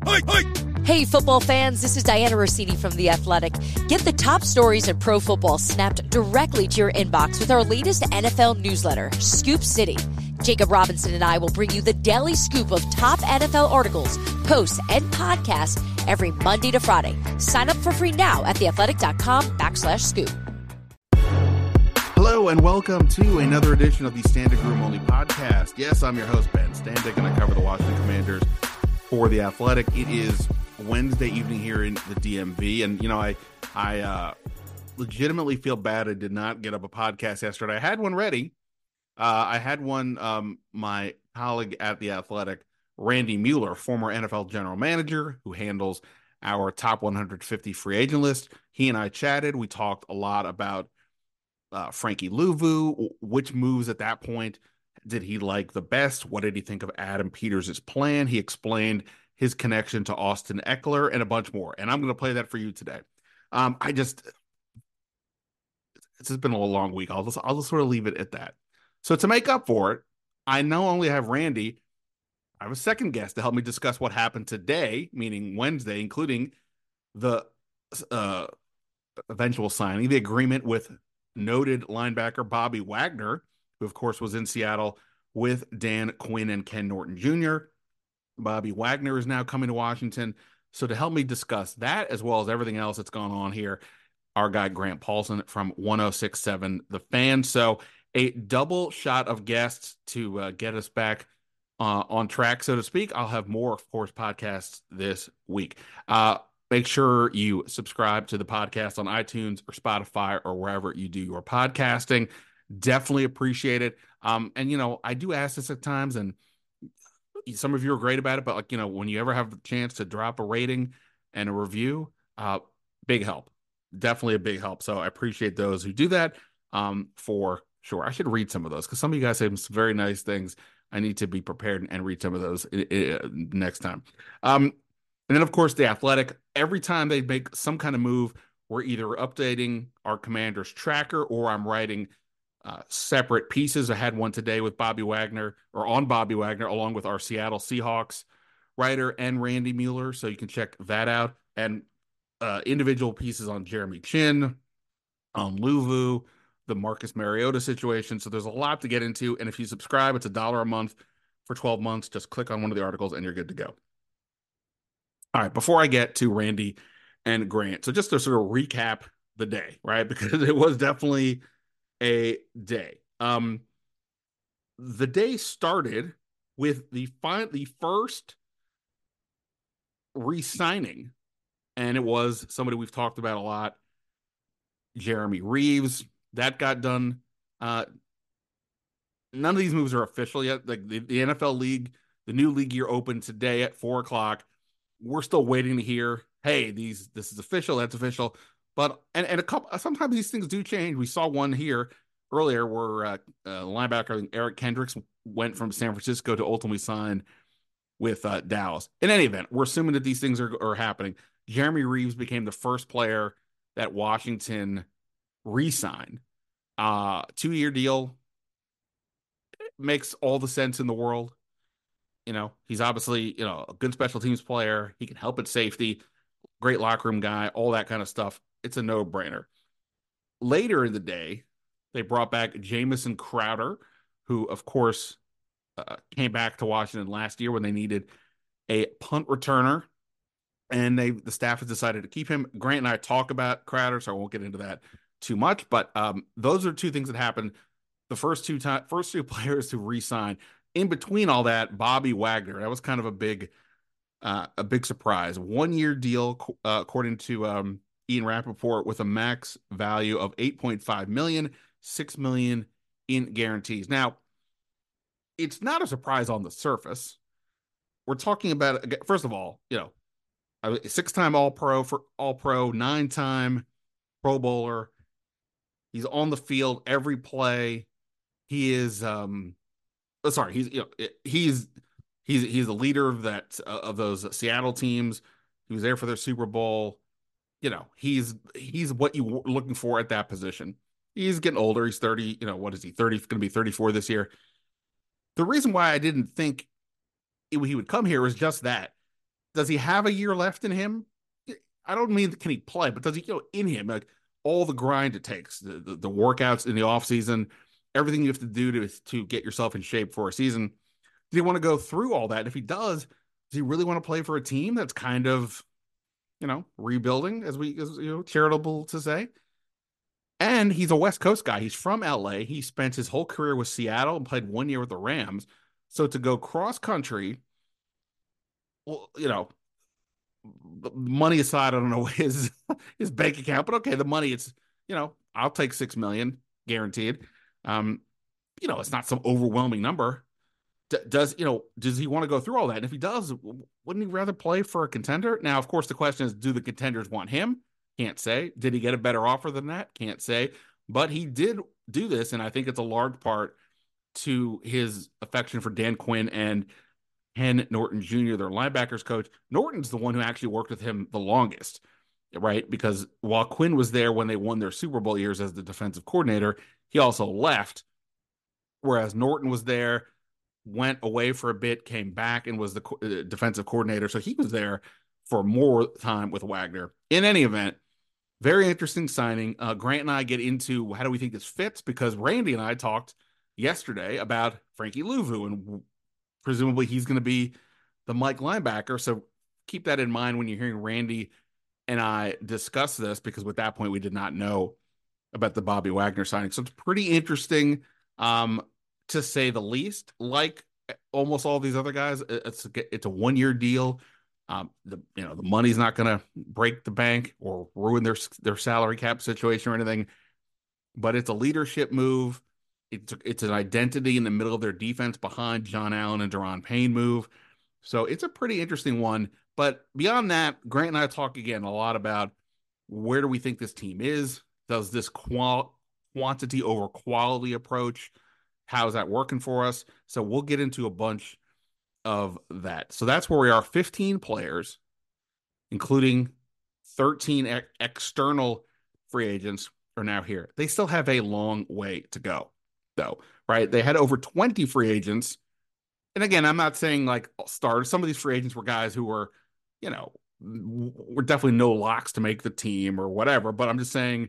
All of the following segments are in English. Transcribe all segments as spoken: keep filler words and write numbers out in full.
Hey, football fans, this is Diana Rossini from The Athletic. Get the top stories in pro football snapped directly to your inbox with our latest N F L newsletter, Scoop City. Jacob Robinson and I will bring you the daily scoop of top N F L articles, posts, and podcasts every Monday to Friday. Sign up for free now at theathletic.com backslash scoop. Hello and welcome to another edition of the Standing Room Only podcast. Yes, I'm your host, Ben Standig, and I cover the Washington Commanders for The Athletic. It is Wednesday evening here in the D M V, and you know, I I uh, legitimately feel bad I did not get up a podcast yesterday. I had one ready. Uh, I had one, um, my colleague at The Athletic, Randy Mueller, former N F L general manager who handles our top one hundred fifty free agent list. He and I chatted. We talked a lot about uh, Frankie Luvu, which moves at that point did he like the best? What did he think of Adam Peters' plan? He explained his connection to Austin Ekeler and a bunch more. And I'm going to play that for you today. Um, I just, it's just been a long week. I'll just, I'll just sort of leave it at that. So to make up for it, I not only have Randy, I have a second guest to help me discuss what happened today, meaning Wednesday, including the uh, eventual signing, the agreement with noted linebacker Bobby Wagner, who of course was in Seattle with Dan Quinn and Ken Norton Junior Bobby Wagner is now coming to Washington. So to help me discuss that, as well as everything else that's gone on here, our guy Grant Paulson from one oh six point seven The Fan. So a double shot of guests to uh, get us back uh, on track, so to speak. I'll have more, of course, podcasts this week. Uh, make sure you subscribe to the podcast on iTunes or Spotify or wherever you do your podcasting. Definitely appreciate it. Um, and, you know, I do ask this at times, and some of you are great about it, but like, you know, when you ever have the chance to drop a rating and a review, uh, big help, definitely a big help. So I appreciate those who do that, um, for sure. I should read some of those because some of you guys say some very nice things. I need to be prepared and read some of those uh, next time. Um, and then of course the Athletic, every time they make some kind of move, we're either updating our Commanders tracker or I'm writing Uh, separate pieces. I had one today with Bobby Wagner, or on Bobby Wagner, along with our Seattle Seahawks writer and Randy Mueller, so you can check that out. And uh, individual pieces on Jeremy Chin, on Luvu, the Marcus Mariota situation. So there's a lot to get into. And if you subscribe, it's a dollar a month for twelve months. Just click on one of the articles and you're good to go. All right, before I get to Randy and Grant, so just to sort of recap the day, right? Because it was definitely a day. Um, the day started with the fi- the first re-signing, and it was somebody we've talked about a lot, Jeremy Reaves. That got done. Uh, none of these moves are official yet. Like the, the N F L league, the new league year opened today at four o'clock. We're still waiting to hear, hey, these this is official, that's official. But and, and a couple sometimes these things do change. We saw one here earlier where uh, uh, linebacker Eric Kendricks went from San Francisco to ultimately sign with uh, Dallas. In any event, we're assuming that these things are, are happening. Jeremy Reaves became the first player that Washington re-signed. Uh, two-year deal. Makes all the sense in the world. You know, he's obviously, you know, a good special teams player. He can help at safety. Great locker room guy, all that kind of stuff. It's a no-brainer. Later in the day, they brought back Jamison Crowder, who, of course, uh, came back to Washington last year when they needed a punt returner, and they the staff has decided to keep him. Grant and I talk about Crowder, so I won't get into that too much, but um, those are two things that happened. The first two time, first two players to re-sign. In between all that, Bobby Wagner. That was kind of a big, uh, a big surprise. One-year deal, uh, according to um, Ian Rappaport, with a max value of eight point five million dollars, six million dollars in guarantees. Now, it's not a surprise on the surface. We're talking about, first of all, you know, a six-time All-Pro for All-Pro, nine-time Pro Bowler. He's on the field every play. He is, um, oh, sorry, he's you know he's he's he's the leader of that uh, of those Seattle teams. He was there for their Super Bowl. You know, he's he's what you were looking for at that position. He's getting older. He's thirty. You know, what is he? thirty, going to be thirty-four this year. The reason why I didn't think it, he would come here was just that does he have a year left in him? I don't mean can he play, but does he, you know, in him, like all the grind it takes, the, the, the workouts in the off season, everything you have to do to, to get yourself in shape for a season. Do you want to go through all that? And if he does, does he really want to play for a team that's kind of, you know, rebuilding, as we, as, you know, charitable to say? And he's a West Coast guy. He's from L A. He spent his whole career with Seattle and played one year with the Rams. So to go cross country, well, you know, money aside, I don't know his his bank account, but okay, the money, it's, you know, I'll take six million guaranteed. Um, you know, it's not some overwhelming number. D- does you know? Does he want to go through all that? And if he does, wouldn't he rather play for a contender? Now, of course, the question is, do the contenders want him? Can't say. Did he get a better offer than that? Can't say. But he did do this, and I think it's a large part to his affection for Dan Quinn and Ken Norton Junior, their linebackers coach. Norton's the one who actually worked with him the longest, right? Because while Quinn was there when they won their Super Bowl years as the defensive coordinator, he also left. Whereas Norton was there, went away for a bit, came back, and was the uh, defensive coordinator. So he was there for more time with Wagner. In any event, very interesting signing. Uh, Grant and I get into how do we think this fits, because Randy and I talked yesterday about Frankie Louvu, and presumably he's going to be the Mike linebacker. So keep that in mind when you're hearing Randy and I discuss this, because at that point we did not know about the Bobby Wagner signing. So it's pretty interesting, um, to say the least. Like almost all these other guys, it's a, it's a one year deal. Um, the you know the money's not going to break the bank or ruin their their salary cap situation or anything, but it's a leadership move. It's it's an identity in the middle of their defense behind John Allen and Daron Payne move. So it's a pretty interesting one. But beyond that, Grant and I talk again a lot about where do we think this team is? Does this qual quantity over quality approach, how is that working for us? So we'll get into a bunch of that. So that's where we are. fifteen players, including thirteen ex- external free agents, are now here. They still have a long way to go, though, right? They had over twenty free agents. And again, I'm not saying like stars. Some of these free agents were guys who were, you know, were definitely no locks to make the team or whatever. But I'm just saying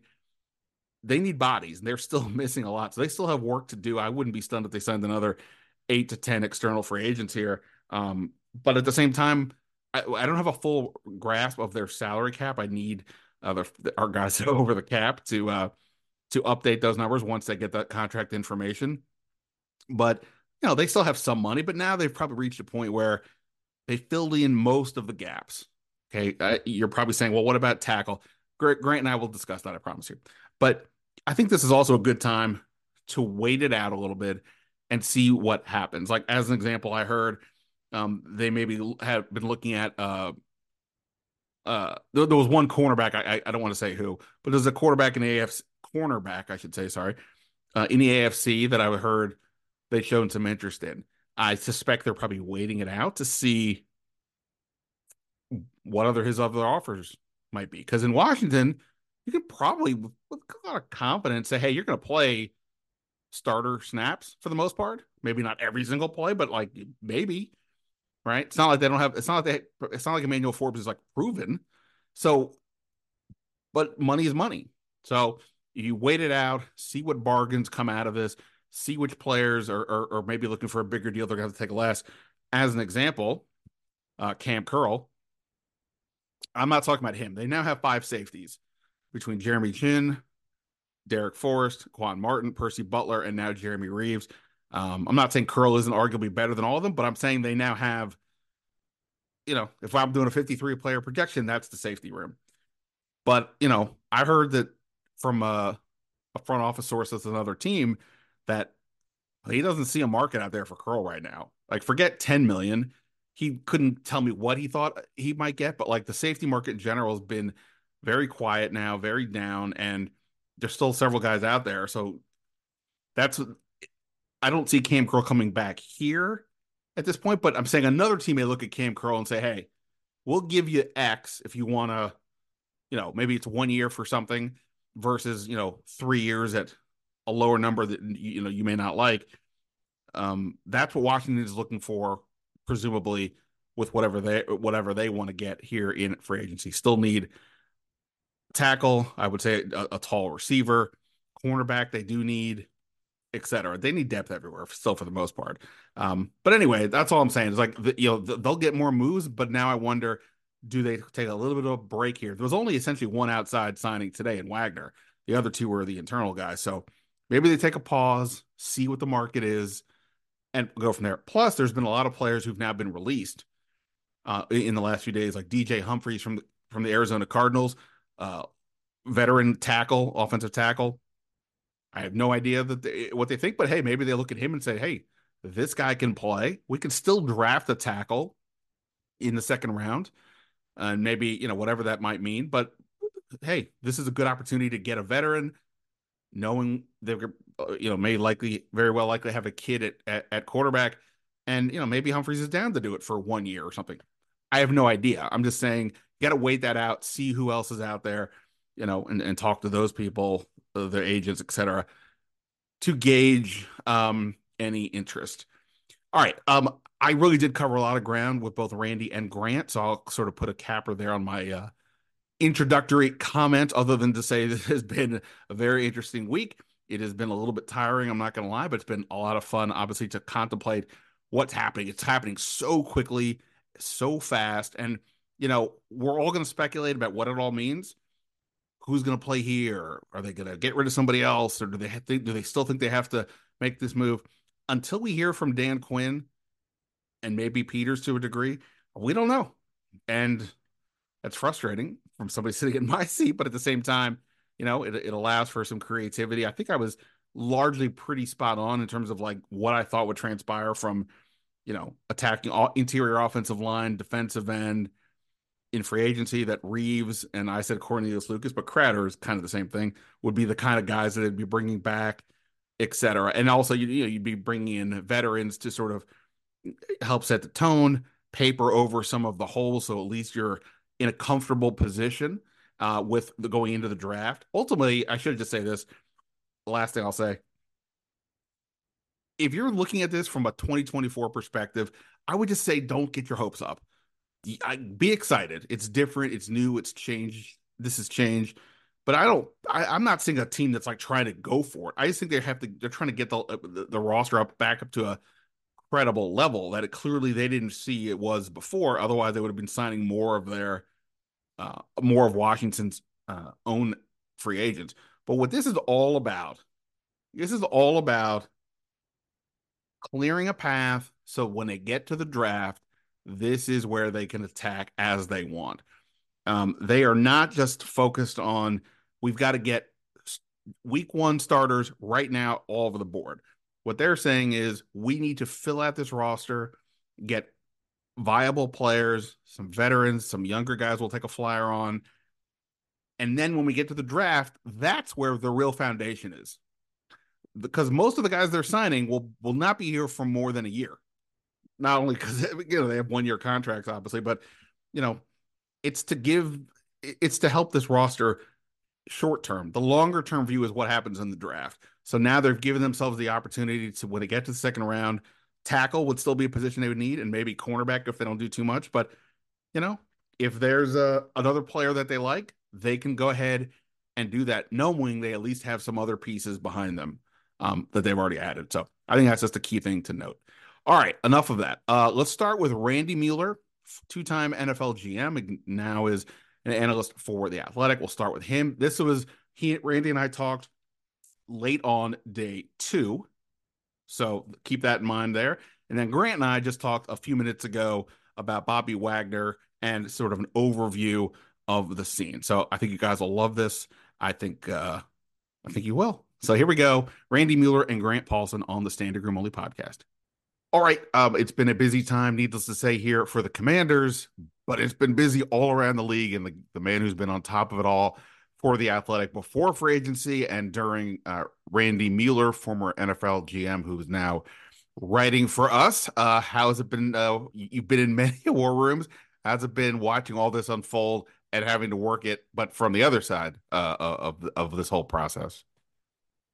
they need bodies, and they're still missing a lot. So they still have work to do. I wouldn't be stunned if they signed another eight to ten external free agents here. Um, but at the same time, I, I don't have a full grasp of their salary cap. I need uh, the, our guys over the cap to uh, to update those numbers once they get that contract information. But you know, they still have some money, but now they've probably reached a point where they filled in most of the gaps. Okay, uh, you're probably saying, well, what about tackle? Grant and I will discuss that, I promise you. But I think this is also a good time to wait it out a little bit and see what happens. Like, as an example, I heard um, they maybe have been looking at uh, uh, there, there was one cornerback. I, I don't want to say who, but there's a quarterback in the A F C, cornerback, I should say, sorry, uh, in the A F C that I heard they showed some interest in. I suspect they're probably waiting it out to see what other his other offers might be. Because in Washington, you can probably, with a lot of confidence, say, hey, you're going to play starter snaps for the most part. Maybe not every single play, but like maybe, right? It's not like they don't have, it's not like they, it's not like Emmanuel Forbes is like proven. So, but money is money. So you wait it out, see what bargains come out of this, see which players are, are, are maybe looking for a bigger deal. They're going to have to take less. As an example, uh, Cam Curl. I'm not talking about him. They now have five safeties between Jeremy Chin, Derek Forrest, Quan Martin, Percy Butler, and now Jeremy Reeves. Um, I'm not saying Curl isn't arguably better than all of them, but I'm saying they now have, you know, if I'm doing a fifty-three player projection, that's the safety room. But, you know, I heard that from a, a front office source that's another team that he doesn't see a market out there for Curl right now. Like, forget ten million. He couldn't tell me what he thought he might get, but like the safety market in general has been very quiet now, very down, and there's still several guys out there. So that's, I don't see Cam Curl coming back here at this point, but I'm saying another team may look at Cam Curl and say, hey, we'll give you X if you want to, you know, maybe it's one year for something versus, you know, three years at a lower number that, you know, you may not like. Um, that's what Washington is looking for, presumably, with whatever they whatever they want to get here in free agency. Still need tackle, I would say a, a tall receiver, cornerback they do need, et cetera. They need depth everywhere, still for the most part. Um, but anyway, that's all I'm saying. It's like the, you know they'll get more moves, but now I wonder, do they take a little bit of a break here? There was only essentially one outside signing today in Wagner. The other two were the internal guys. So maybe they take a pause, see what the market is, and go from there. Plus, there's been a lot of players who've now been released uh, in the last few days, like D J Humphries from the, from the Arizona Cardinals, uh, veteran tackle, offensive tackle. I have no idea that they, what they think, but hey, maybe they look at him and say, "Hey, this guy can play. We can still draft a tackle in the second round, and maybe you know whatever that might mean." But hey, this is a good opportunity to get a veteran, knowing they're you know may likely very well likely have a kid at, at at quarterback, and you know maybe Humphries is down to do it for one year or something. I have no idea. I'm just saying, got to wait that out, see who else is out there, you know, and, and talk to those people, uh, their agents, et cetera, to gauge um, any interest. All right. Um, I really did cover a lot of ground with both Randy and Grant, so I'll sort of put a capper there on my uh, introductory comment, other than to say this has been a very interesting week. It has been a little bit tiring, I'm not going to lie, but it's been a lot of fun, obviously, to contemplate what's happening. It's happening so quickly, so fast, and, you know, we're all going to speculate about what it all means. Who's going to play here? Are they going to get rid of somebody else, or do they have to, do they still think they have to make this move? Until we hear from Dan Quinn and maybe Peters to a degree, we don't know. And that's frustrating from somebody sitting in my seat, but at the same time, you know, it, it allows for some creativity. I think I was largely pretty spot on in terms of like what I thought would transpire from, you know, attacking all interior offensive line, defensive end in free agency, that Reeves and I said Cornelius Lucas, but Crowder is kind of the same thing, would be the kind of guys that they'd be bringing back, et cetera. And also, you, you know, you'd be bringing in veterans to sort of help set the tone, paper over some of the holes, so at least you're in a comfortable position uh, with the, going into the draft. Ultimately, I should just say this. The last thing I'll say, if you're looking at this from a twenty twenty-four perspective, I would just say don't get your hopes up. I, be excited. It's different. It's new. It's changed. This has changed. But I don't. I, I'm not seeing a team that's like trying to go for it. I just think they have to. They're trying to get the the, the roster up back up to a credible level that it clearly they didn't see it was before. Otherwise, they would have been signing more of their uh, more of Washington's uh, own free agents. But what this is all about, this is all about clearing a path so when they get to the draft, this is where they can attack as they want. Um, they are not just focused on, we've got to get week one starters right now all over the board. What they're saying is we need to fill out this roster, get viable players, some veterans, some younger guys we'll take a flyer on. And then when we get to the draft, that's where the real foundation is. Because most of the guys they're signing will will not be here for more than a year. Not only because you know they have one year contracts, obviously, but you know it's to give, it's to help this roster short term. The longer term view is what happens in the draft. So now they've given themselves the opportunity to, when they get to the second round, tackle would still be a position they would need, and maybe cornerback if they don't do too much. But you know, if there's a another player that they like, they can go ahead and do that, knowing they at least have some other pieces behind them um, that they've already added. So I think that's just a key thing to note. All right, enough of that. Uh, let's start with Randy Mueller, two-time N F L G M, and now is an analyst for The Athletic. We'll start with him. This was, he, Randy and I talked late on day two, so keep that in mind there. And then Grant and I just talked a few minutes ago about Bobby Wagner and sort of an overview of the scene. So I think you guys will love this. I think uh, I think you will. So here we go. Randy Mueller and Grant Paulson on the Standing Room Only podcast. All right. Um, it's been a busy time, needless to say, here for the Commanders, but it's been busy all around the league. And the, the man who's been on top of it all for The Athletic before free agency and during, uh, Randy Mueller, former N F L G M, who is now writing for us. Uh, how has it been? Uh, you've been in many war rooms. How's it been watching all this unfold and having to work it, but from the other side uh, of of this whole process?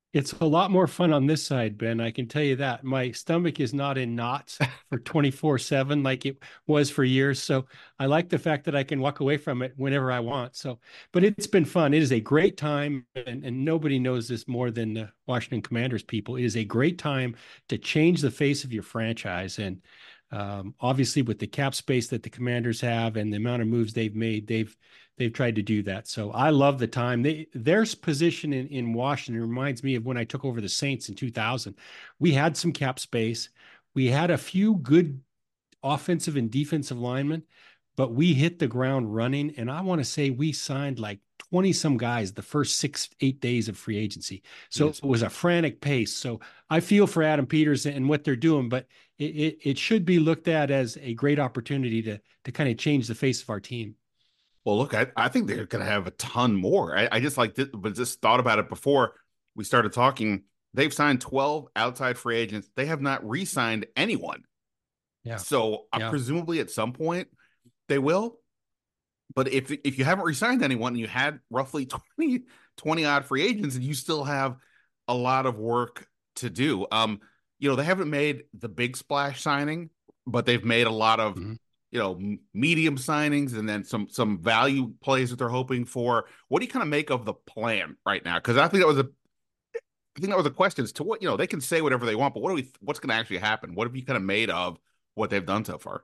It's a lot more fun on this side, Ben. I can tell you that. My stomach is not in knots for twenty-four seven like it was for years. So I like the fact that I can walk away from it whenever I want. So, but it's been fun. It is a great time. And, and nobody knows this more than the Washington Commanders people. It is a great time to change the face of your franchise. And um, obviously, with the cap space that the Commanders have and the amount of moves they've made, they've they've tried to do that. So I love the time. They, their position in, in Washington reminds me of when I took over the Saints in two thousand. We had some cap space. We had a few good offensive and defensive linemen, but we hit the ground running. And I want to say we signed like twenty some guys the first six, eight days of free agency. So Yes. it was a frantic pace. So I feel for Adam Peters and what they're doing, but it, it, it should be looked at as a great opportunity to, to kind of change the face of our team. Well, look, I, I think they're going to have a ton more. I, I just like, this, but just thought about it before we started talking. They've signed twelve outside free agents. They have not re-signed anyone. Yeah. So uh, Yeah. presumably at some point they will. But if if you haven't re-signed anyone and you had roughly twenty, twenty odd free agents, and you still have a lot of work to do. Um, you know, they haven't made the big splash signing, but they've made a lot of, Mm-hmm. you know, medium signings and then some some value plays that they're hoping for. What do you kind of make of the plan right now? Because I think that was a I think that was a question as to what, you know, they can say whatever they want, but what do we what's going to actually happen? What have you kind of made of what they've done so far?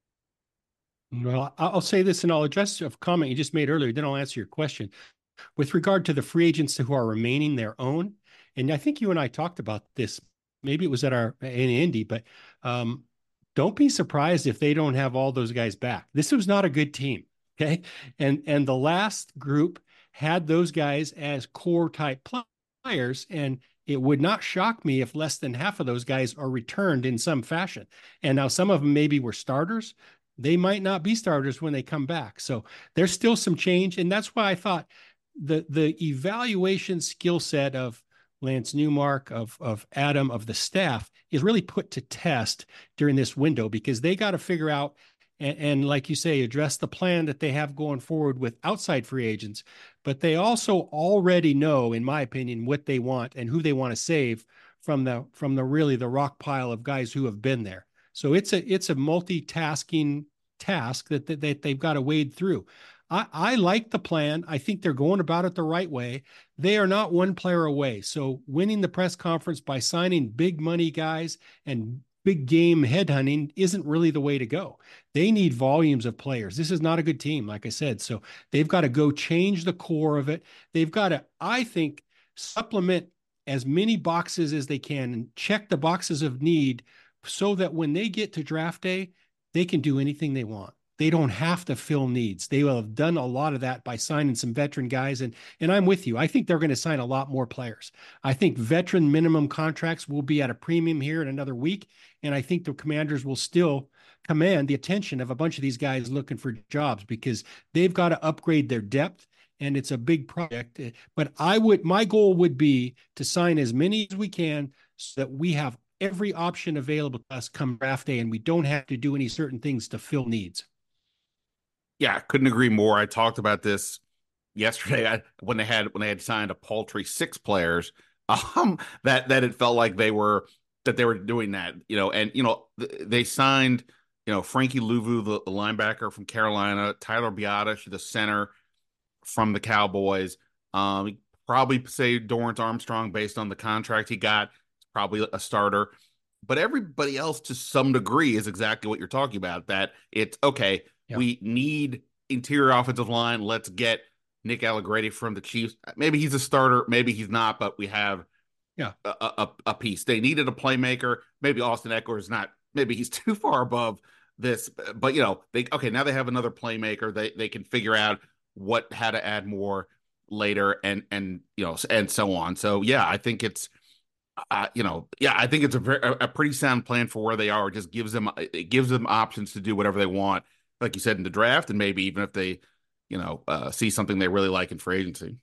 Well, I'll say this and I'll address a comment you just made earlier, then I'll answer your question. With regard to the free agents who are remaining their own, and I think you and I talked about this, maybe it was at our in Indy, but um, don't be surprised if they don't have all those guys back. This was not a good team, okay? And and the last group had those guys as core type players, and it would not shock me if less than half of those guys are returned in some fashion. And now some of them maybe were starters. They might not be starters when they come back. So there's still some change. And that's why I thought the the evaluation skill set of Lance Newmark, of of Adam, of the staff is really put to test during this window because they got to figure out and, and like you say, address the plan that they have going forward with outside free agents. But they also already know, in my opinion, what they want and who they want to save from the from the really the rock pile of guys who have been there. So it's a it's a multitasking task that, that, that they've got to wade through. I, I like the plan. I think they're going about it the right way. They are not one player away. So winning the press conference by signing big money guys and big game headhunting isn't really the way to go. They need volumes of players. This is not a good team, like I said. So they've got to go change the core of it. They've got to, I think, supplement as many boxes as they can and check the boxes of need so that when they get to draft day, they can do anything they want. They don't have to fill needs. They will have done a lot of that by signing some veteran guys. And, and I'm with you. I think they're going to sign a lot more players. I think veteran minimum contracts will be at a premium here in another week. And I think the Commanders will still command the attention of a bunch of these guys looking for jobs because they've got to upgrade their depth. And it's a big project. But I would, my goal would be to sign as many as we can so that we have every option available to us come draft day and we don't have to do any certain things to fill needs. Yeah, couldn't agree more. I talked about this yesterday I, when they had when they had signed a paltry six players. Um, that that it felt like they were that they were doing that, you know, and you know they signed, you know, Frankie Louvu, the, the linebacker from Carolina, Tyler Biadasz, the center from the Cowboys. Um, probably say Dorrance Armstrong based on the contract he got, probably a starter. But everybody else, to some degree, is exactly what you're talking about. That it's okay. Yeah. We need interior offensive line. Let's get Nick Allegretti from the Chiefs. Maybe he's a starter, maybe he's not, but we have yeah a, a, a piece. They needed a playmaker. Maybe Austin Ekeler is not. Maybe he's too far above this. But you know, they okay. Now they have another playmaker. They they can figure out what how to add more later, and and you know, and so on. So yeah, I think it's. Uh, you know, yeah, I think it's a, very, a pretty sound plan for where they are. It just gives them it gives them options to do whatever they want, like you said, in the draft, and maybe even if they, you know, uh, see something they really like in free agency.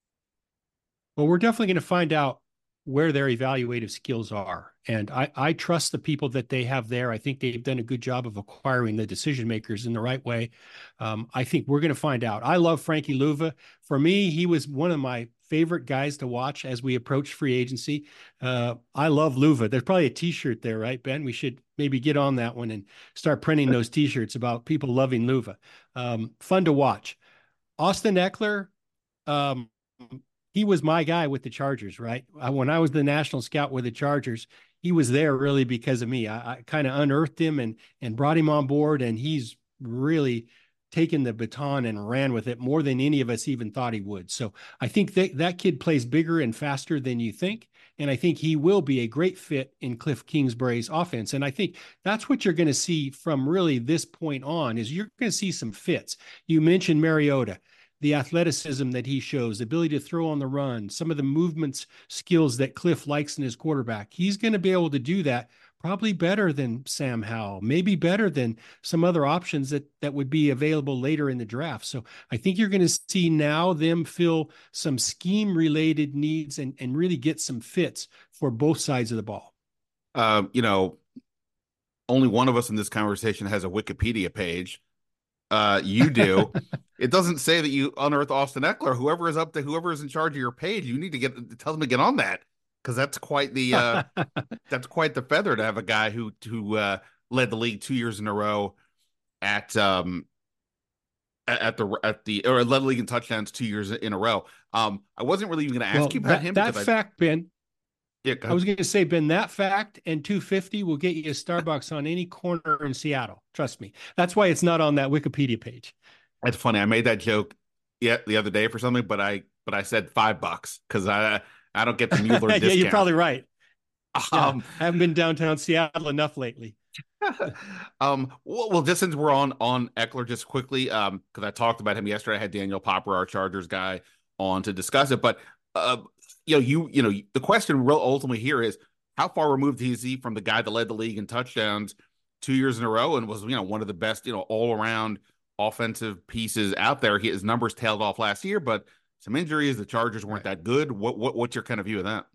Well, we're definitely going to find out where their evaluative skills are. And I, I trust the people that they have there. I think they've done a good job of acquiring the decision makers in the right way. Um, I think we're going to find out. I love Frankie Louvu. For me, he was one of my favorite guys to watch as we approach free agency. Uh, I love Luva. There's probably a T-shirt there, right, Ben? We should maybe get on that one and start printing those T-shirts about people loving Luva. Um, fun to watch. Austin Ekeler, um, he was my guy with the Chargers, right? When I was the national scout with the Chargers, he was there really because of me. I, I kind of unearthed him and and brought him on board, and he's really taken the baton and ran with it more than any of us even thought he would. So I think that that kid plays bigger and faster than you think. And I think he will be a great fit in Cliff Kingsbury's offense. And I think that's what you're going to see from really this point on is you're going to see some fits. You mentioned Mariota, the athleticism that he shows, the ability to throw on the run, some of the movements skills that Cliff likes in his quarterback. He's going to be able to do that probably better than Sam Howell, maybe better than some other options that that would be available later in the draft. So I think you're going to see now them fill some scheme related needs and, and really get some fits for both sides of the ball. Um, you know, only one of us in this conversation has a Wikipedia page. Uh, you do. It doesn't say that you unearth Austin Ekeler. Whoever is up to whoever is in charge of your page, you need to get tell them to get on that. Because that's quite the uh, that's quite the feather to have a guy who who uh, led the league two years in a row at um at the at the or led the league in touchdowns two years in a row. Um, I wasn't really even going to ask well, you about that, him. That fact, I, Ben. Yeah, I was going to say, Ben, that fact and two fifty will get you a Starbucks on any corner in Seattle. Trust me. That's why it's not on that Wikipedia page. That's funny. I made that joke yeah the other day for something, but I but I said five bucks because I. I don't get the Mueller discount. Yeah, you're probably right. Um, yeah, I haven't been downtown Seattle enough lately. um, well, well, just since we're on on Ekeler, just quickly, um, because I talked about him yesterday. I had Daniel Popper, our Chargers guy, on to discuss it. But uh, you know, you you know, the question real ultimately here is how far removed is he from the guy that led the league in touchdowns two years in a row and was you know one of the best you know all around offensive pieces out there. His numbers tailed off last year, but some injuries, the Chargers weren't right. that good. What what what's your kind of view of that?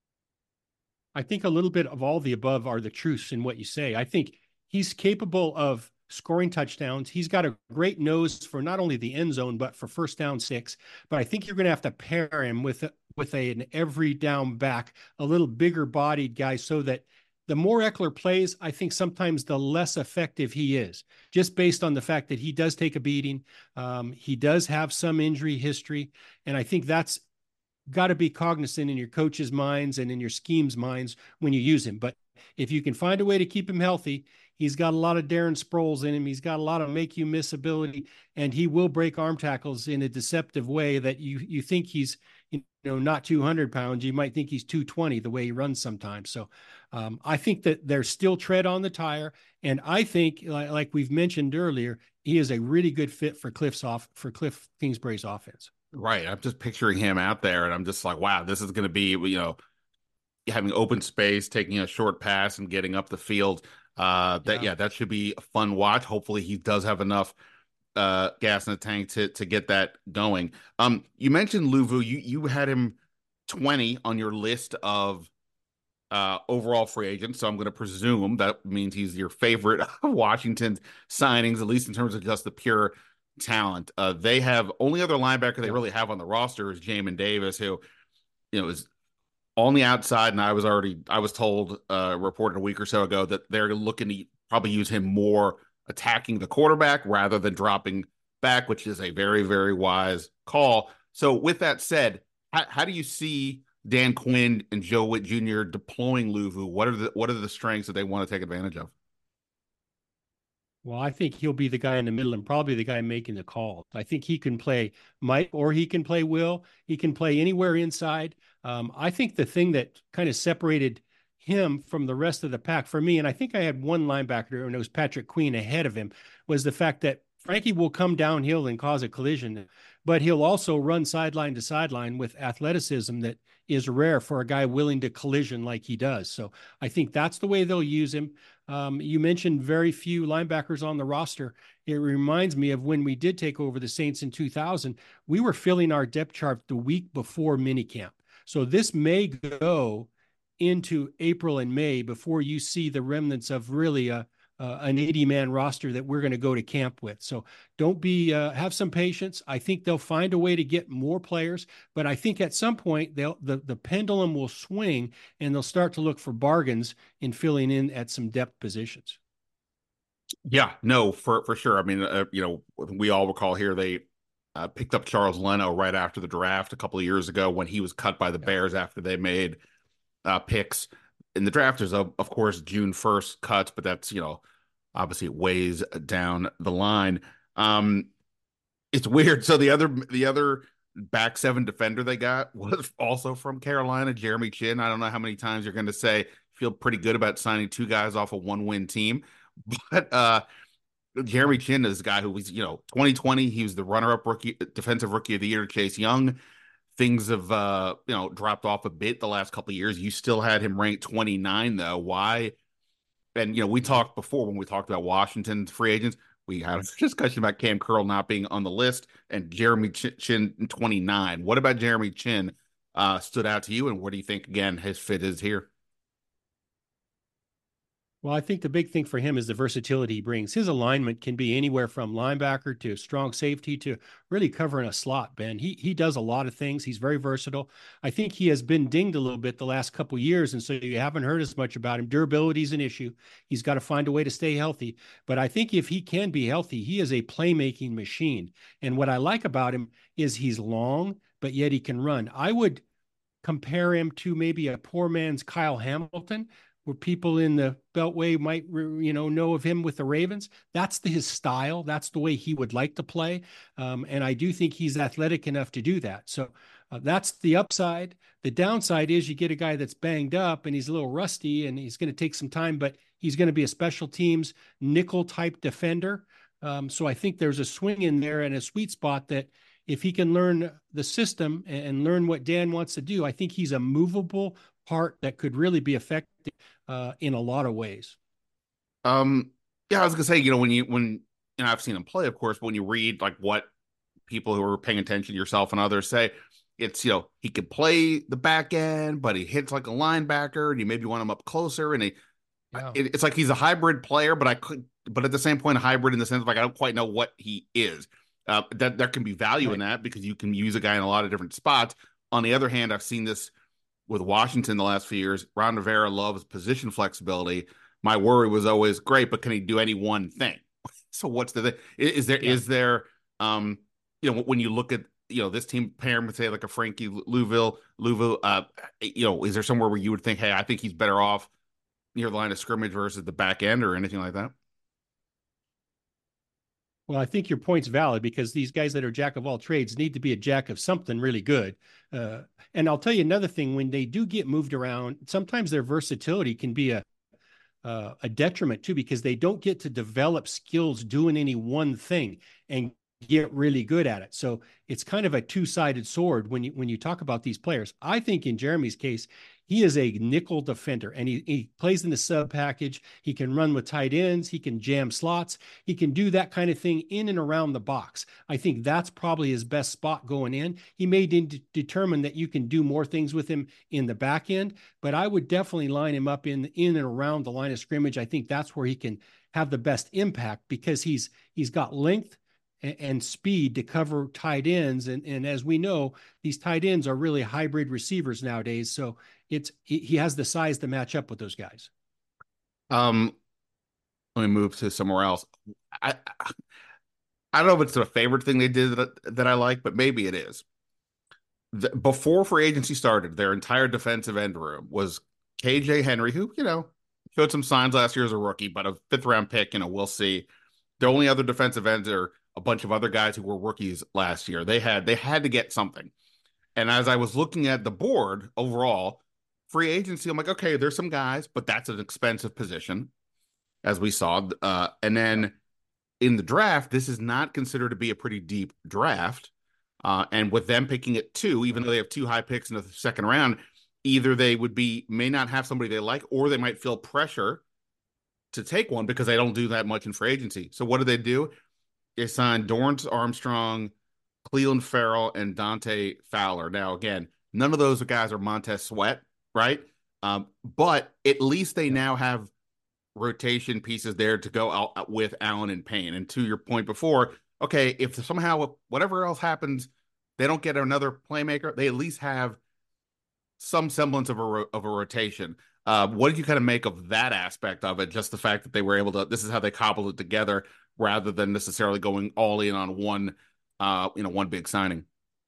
I think a little bit of all the above are the truths in what you say. I think he's capable of scoring touchdowns. He's got a great nose for not only the end zone, but for first down six. But I think you're going to have to pair him with, with a, an every down back, a little bigger bodied guy so that the more Ekeler plays, I think sometimes the less effective he is, just based on the fact that he does take a beating. Um, he does have some injury history. And I think that's got to be cognizant in your coach's minds and in your scheme's minds when you use him. But if you can find a way to keep him healthy, he's got a lot of Darren Sproles in him. He's got a lot of make you miss ability, and he will break arm tackles in a deceptive way that you you think he's you know not two hundred pounds. You might think he's two twenty the way he runs sometimes. So um, I think that there's still tread on the tire, and I think like, like we've mentioned earlier, he is a really good fit for Cliff's off for Cliff Kingsbury's offense. Right. I'm just picturing him out there, and I'm just like, wow, this is going to be, you know, having open space, taking a short pass and getting up the field. Uh, that, yeah. yeah, that should be a fun watch. Hopefully he does have enough uh, gas in the tank to to get that going. Um, you mentioned Luvu. You, you had him twenty on your list of uh, overall free agents. So I'm going to presume that means he's your favorite of Washington's signings, at least in terms of just the pure talent. Uh, they have only other linebacker they really have on the roster is Jamin Davis, who, you know, is on the outside. And I was already, I was told, uh, reported a week or so ago that they're looking to probably use him more attacking the quarterback rather than dropping back, which is a very, very wise call. So with that said, how, how do you see Dan Quinn and Joe Whitt Junior deploying Luvu? What are the, what are the strengths that they want to take advantage of? Well, I think he'll be the guy in the middle and probably the guy making the call. I think he can play Mike or he can play Will. He can play anywhere inside. Um, I think the thing that kind of separated him from the rest of the pack for me, and I think I had one linebacker, and it was Patrick Queen ahead of him, was the fact that Frankie will come downhill and cause a collision, but he'll also run sideline to sideline with athleticism that is rare for a guy willing to collision like he does. So I think that's the way they'll use him. Um, you mentioned very few linebackers on the roster. It reminds me of when we did take over the Saints in two thousand. We were filling our depth chart the week before minicamp. So this may go into April and May before you see the remnants of really a, uh, an eighty man roster that we're going to go to camp with. So don't be, uh, have some patience. I think they'll find a way to get more players, but I think at some point they'll, the, the pendulum will swing and they'll start to look for bargains in filling in at some depth positions. Yeah, no, for, for sure. I mean, uh, you know, we all recall here, they uh, picked up Charles Leno right after the draft a couple of years ago when he was cut by the yeah. Bears after they made uh, picks in the draft. There's, of, of course, June first cuts, but that's, you know, obviously it weighs down the line. Um, it's weird. So the other, the other back seven defender they got was also from Carolina, Jeremy Chinn. I don't know how many times you're going to say, feel pretty good about signing two guys off a one win team, but uh, Jeremy Chinn is a guy who was, you know, twenty twenty, he was the runner-up rookie, defensive rookie of the year to Chase Young. Things have, uh, you know, dropped off a bit the last couple of years. You still had him ranked twenty-nine, though. Why? And, you know, we talked before when we talked about Washington's free agents, we had a discussion about Cam Curl not being on the list and Jeremy Chinn twenty-nine. What about Jeremy Chinn uh, stood out to you, and what do you think, again, his fit is here? Well, I think the big thing for him is the versatility he brings. His alignment can be anywhere from linebacker to strong safety to really covering a slot, Ben. He he does a lot of things. He's very versatile. I think he has been dinged a little bit the last couple of years, and so you haven't heard as much about him. Durability is an issue. He's got to find a way to stay healthy. But I think if he can be healthy, he is a playmaking machine. And what I like about him is he's long, but yet he can run. I would compare him to maybe a poor man's Kyle Hamilton, where people in the Beltway might, you know, know of him with the Ravens. That's the, his style. That's the way he would like to play. Um, and I do think he's athletic enough to do that. So uh, that's the upside. The downside is you get a guy that's banged up and he's a little rusty and he's going to take some time, but he's going to be a special teams nickel type defender. Um, so I think there's a swing in there and a sweet spot that if he can learn the system and learn what Dan wants to do, I think he's a movable part that could really be effective uh, in a lot of ways. Um, yeah, I was gonna say, you know, when you when and I've seen him play, of course, but when you read like what people who are paying attention, yourself and others, say, it's, you know, he could play the back end, but he hits like a linebacker, and you maybe want him up closer, and he, yeah. it, it's like he's a hybrid player, but I could, but at the same point, a hybrid in the sense of like I don't quite know what he is. Uh, that there can be value right. in that because you can use a guy in a lot of different spots. On the other hand, I've seen this with Washington the last few years. Ron Rivera loves position flexibility. My worry was always, great, but can he do any one thing? So what's the is there yeah. is there um you know, when you look at, you know, this team pairing with, say, like a Frankie Louisville, Louisville, uh, you know, is there somewhere where you would think, hey, I think he's better off near the line of scrimmage versus the back end or anything like that? Well, I think your point's valid because these guys that are jack of all trades need to be a jack of something really good. Uh, and I'll tell you another thing, when they do get moved around, sometimes their versatility can be a, uh, a detriment too, because they don't get to develop skills doing any one thing and get really good at it. So it's kind of a two-sided sword when you, when you talk about these players. I think in Jeremy's case, he is a nickel defender and he, he plays in the sub package. He can run with tight ends. He can jam slots. He can do that kind of thing in and around the box. I think that's probably his best spot going in. He may de- determine that you can do more things with him in the back end, but I would definitely line him up in, in and around the line of scrimmage. I think that's where he can have the best impact because he's, he's got length and speed to cover tight ends. And, and as we know, these tight ends are really hybrid receivers nowadays. So it's, he has the size to match up with those guys. Um, let me move to somewhere else. I, I, I don't know if it's a favorite thing they did that, that I like, but maybe it is. The, before free agency started, their entire defensive end room was K J Henry, who, you know, showed some signs last year as a rookie, but a fifth round pick, you know, we'll see. The only other defensive ends are a bunch of other guys who were rookies last year. They had they had to get something. And as I was looking at the board overall, free agency, I'm like, okay, there's some guys, but that's an expensive position, as we saw. Uh, and then in the draft, this is not considered to be a pretty deep draft. Uh, and with them picking at two, even though they have two high picks in the second round, either they would be may not have somebody they like, or they might feel pressure to take one because they don't do that much in free agency. So what do they do? They signed Dorrance Armstrong, Cleveland Farrell, and Dante Fowler. Now, again, none of those guys are Montez Sweat, right? Um, but at least they now have rotation pieces there to go out with Allen and Payne. And to your point before, okay, if somehow whatever else happens, they don't get another playmaker, they at least have some semblance of a of a rotation. Uh, what did you kind of make of that aspect of it? Just the fact that they were able to, this is how they cobbled it together rather than necessarily going all in on one, uh, you know, one big signing.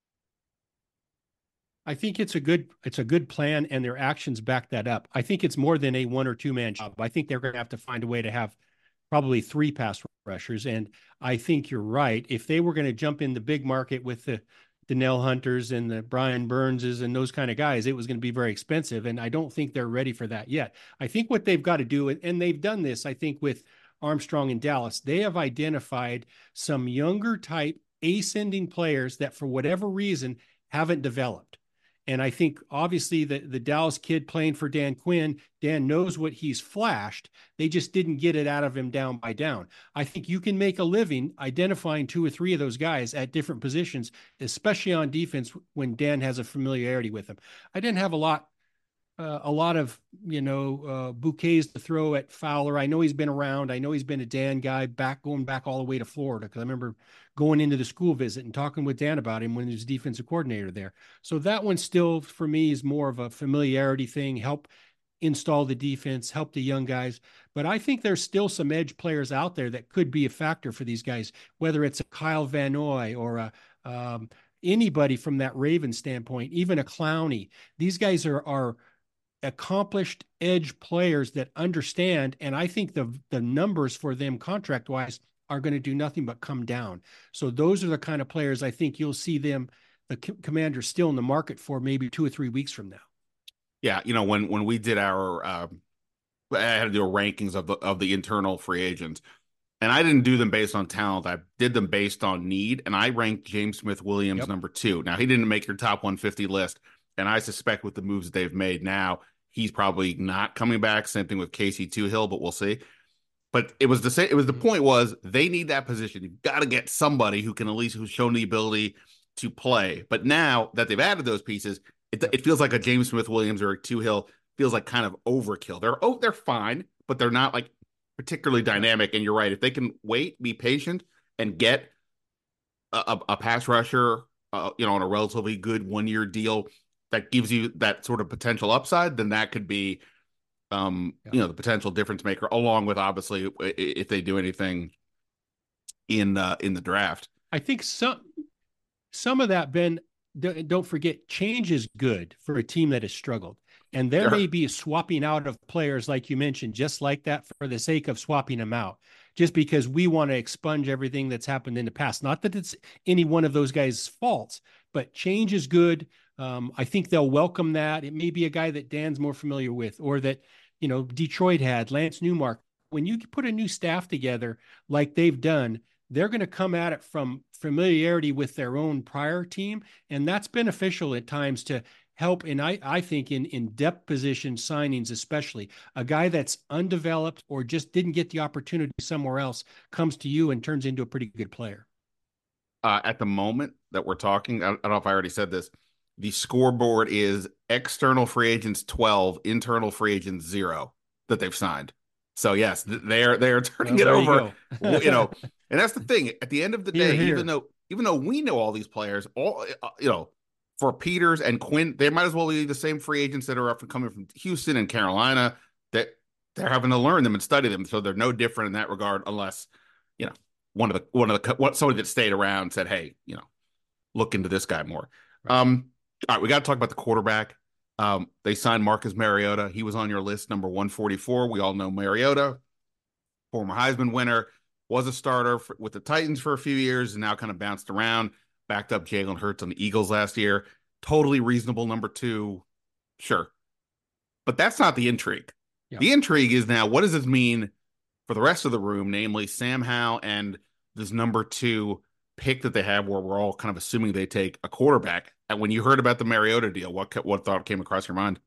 I think it's a good it's a good plan, and their actions back that up. I think it's more than a one or two man job. I think they're going to have to find a way to have probably three pass rushers. And I think you're right. If they were going to jump in the big market with the Danielle Hunters and the Brian Burnses and those kind of guys, it was going to be very expensive. And I don't think they're ready for that yet. I think what they've got to do, and they've done this, I think, with Armstrong in Dallas, they have identified some younger type ascending players that for whatever reason haven't developed. And I think obviously the, the Dallas kid playing for Dan Quinn, Dan knows what he's flashed. They just didn't get it out of him down by down. I think you can make a living identifying two or three of those guys at different positions, especially on defense when Dan has a familiarity with them. I didn't have a lot Uh, a lot of, you know, uh, bouquets to throw at Fowler. I know he's been around. I know he's been a Dan guy back, going back all the way to Florida, because I remember going into the school visit and talking with Dan about him when he was defensive coordinator there. So that one still, for me, is more of a familiarity thing, help install the defense, help the young guys. But I think there's still some edge players out there that could be a factor for these guys, whether it's a Kyle Van Noy or a um, anybody from that Ravens standpoint, even a Clowney. These guys are are accomplished edge players that understand, and I think the the numbers for them contract wise are going to do nothing but come down. So those are the kind of players I think you'll see them, the Commanders, still in the market for maybe two or three weeks from now. Yeah, you know, when when we did our, um, I had to do a rankings of the of the internal free agents, and I didn't do them based on talent. I did them based on need, and I ranked James Smith Williams yep. number two. Now he didn't make your top one fifty list, and I suspect with the moves that they've made now, he's probably not coming back. Same thing with Casey Toohill, but we'll see. But it was the same. It was the point was they need that position. You've got to get somebody who can at least who's shown the ability to play. But now that they've added those pieces, it, it feels like a James Smith Williams or a Toohill feels like kind of overkill. They're oh they're fine, but they're not like particularly dynamic. And you're right. If they can wait, be patient, and get a, a, a pass rusher, uh, you know, on a relatively good one year deal that gives you that sort of potential upside, then that could be, um, yeah. you know, the potential difference maker, along with obviously if they do anything in uh, in the draft. I think some some of that, Ben, don't forget, change is good for a team that has struggled. And there sure. may be a swapping out of players, like you mentioned, just like that for the sake of swapping them out, just because we want to expunge everything that's happened in the past. Not that it's any one of those guys' faults, but change is good. Um, I think they'll welcome that. It may be a guy that Dan's more familiar with, or that, you know, Detroit had, Lance Newmark. When you put a new staff together like they've done, they're going to come at it from familiarity with their own prior team. And that's beneficial at times to help. And I, I think in, in depth position signings, especially a guy that's undeveloped or just didn't get the opportunity somewhere else comes to you and turns into a pretty good player. Uh, at the moment that we're talking, I don't know if I already said this, the scoreboard is external free agents twelve, internal free agents zero that they've signed. So yes, they're they're turning well, it over. You, you know, and that's the thing. At the end of the day, here, here. even though even though we know all these players, all uh, you know, for Peters and Quinn, they might as well be the same free agents that are up and coming from Houston and Carolina. That they're having to learn them and study them, so they're no different in that regard. Unless, you know, one of the one of the what somebody that stayed around said, hey, you know, look into this guy more. Right. Um. All right, we got to talk about the quarterback. Um, they signed Marcus Mariota. He was on your list, number one forty-four. We all know Mariota, former Heisman winner, was a starter for, with the Titans for a few years, and now kind of bounced around, backed up Jalen Hurts on the Eagles last year. Totally reasonable number two, sure. But that's not the intrigue. Yeah. The intrigue is now, what does this mean for the rest of the room, namely Sam Howell and this number two pick that they have, where we're all kind of assuming they take a quarterback. And when you heard about the Mariota deal, what what thought came across your mind?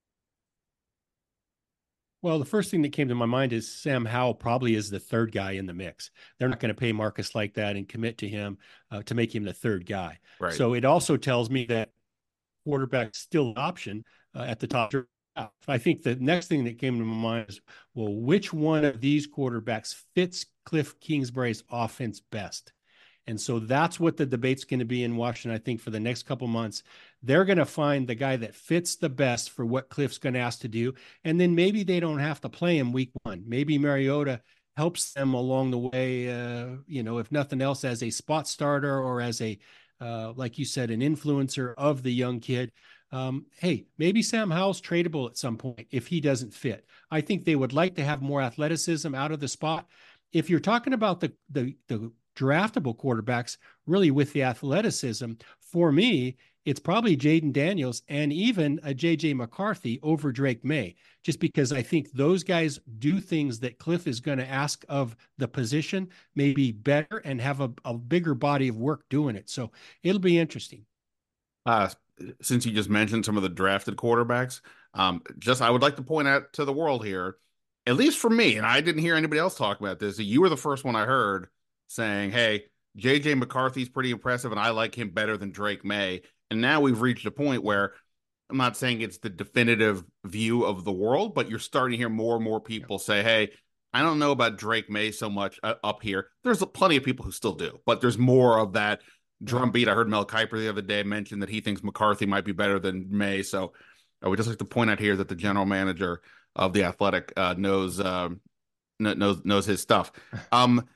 Well, the first thing that came to my mind is Sam Howell probably is the third guy in the mix. They're not going to pay Marcus like that and commit to him uh, to make him the third guy. Right. So it also tells me that quarterback still an option uh, at the top I think the next thing that came to my mind is, well, which one of these quarterbacks fits Cliff Kingsbury's offense best? And so that's what the debate's going to be in Washington, I think, for the next couple months. They're going to find the guy that fits the best for what Cliff's going to ask to do. And then maybe they don't have to play him week one. Maybe Mariota helps them along the way, uh, you know, if nothing else, as a spot starter or as a, uh, like you said, an influencer of the young kid. Um, hey, maybe Sam Howell's tradable at some point if he doesn't fit. I think they would like to have more athleticism out of the spot. If you're talking about the the the draftable quarterbacks, really with the athleticism, for me, it's probably Jaden Daniels and even a J J McCarthy over Drake May, just because I think those guys do things that Cliff is going to ask of the position, maybe better and have a, a bigger body of work doing it. So it'll be interesting. Uh, since you just mentioned some of the drafted quarterbacks, um, just I would like to point out to the world here, at least for me, and I didn't hear anybody else talk about this. You were the first one I heard saying, hey, J J McCarthy's pretty impressive, and I like him better than Drake May. And now we've reached a point where I'm not saying it's the definitive view of the world, but you're starting to hear more and more people say, hey, I don't know about Drake May so much uh, up here. There's plenty of people who still do, but there's more of that drumbeat. I heard Mel Kiper the other day mention that he thinks McCarthy might be better than May. So I would just like to point out here that the general manager of the Athletic uh, knows um, knows knows his stuff. Um,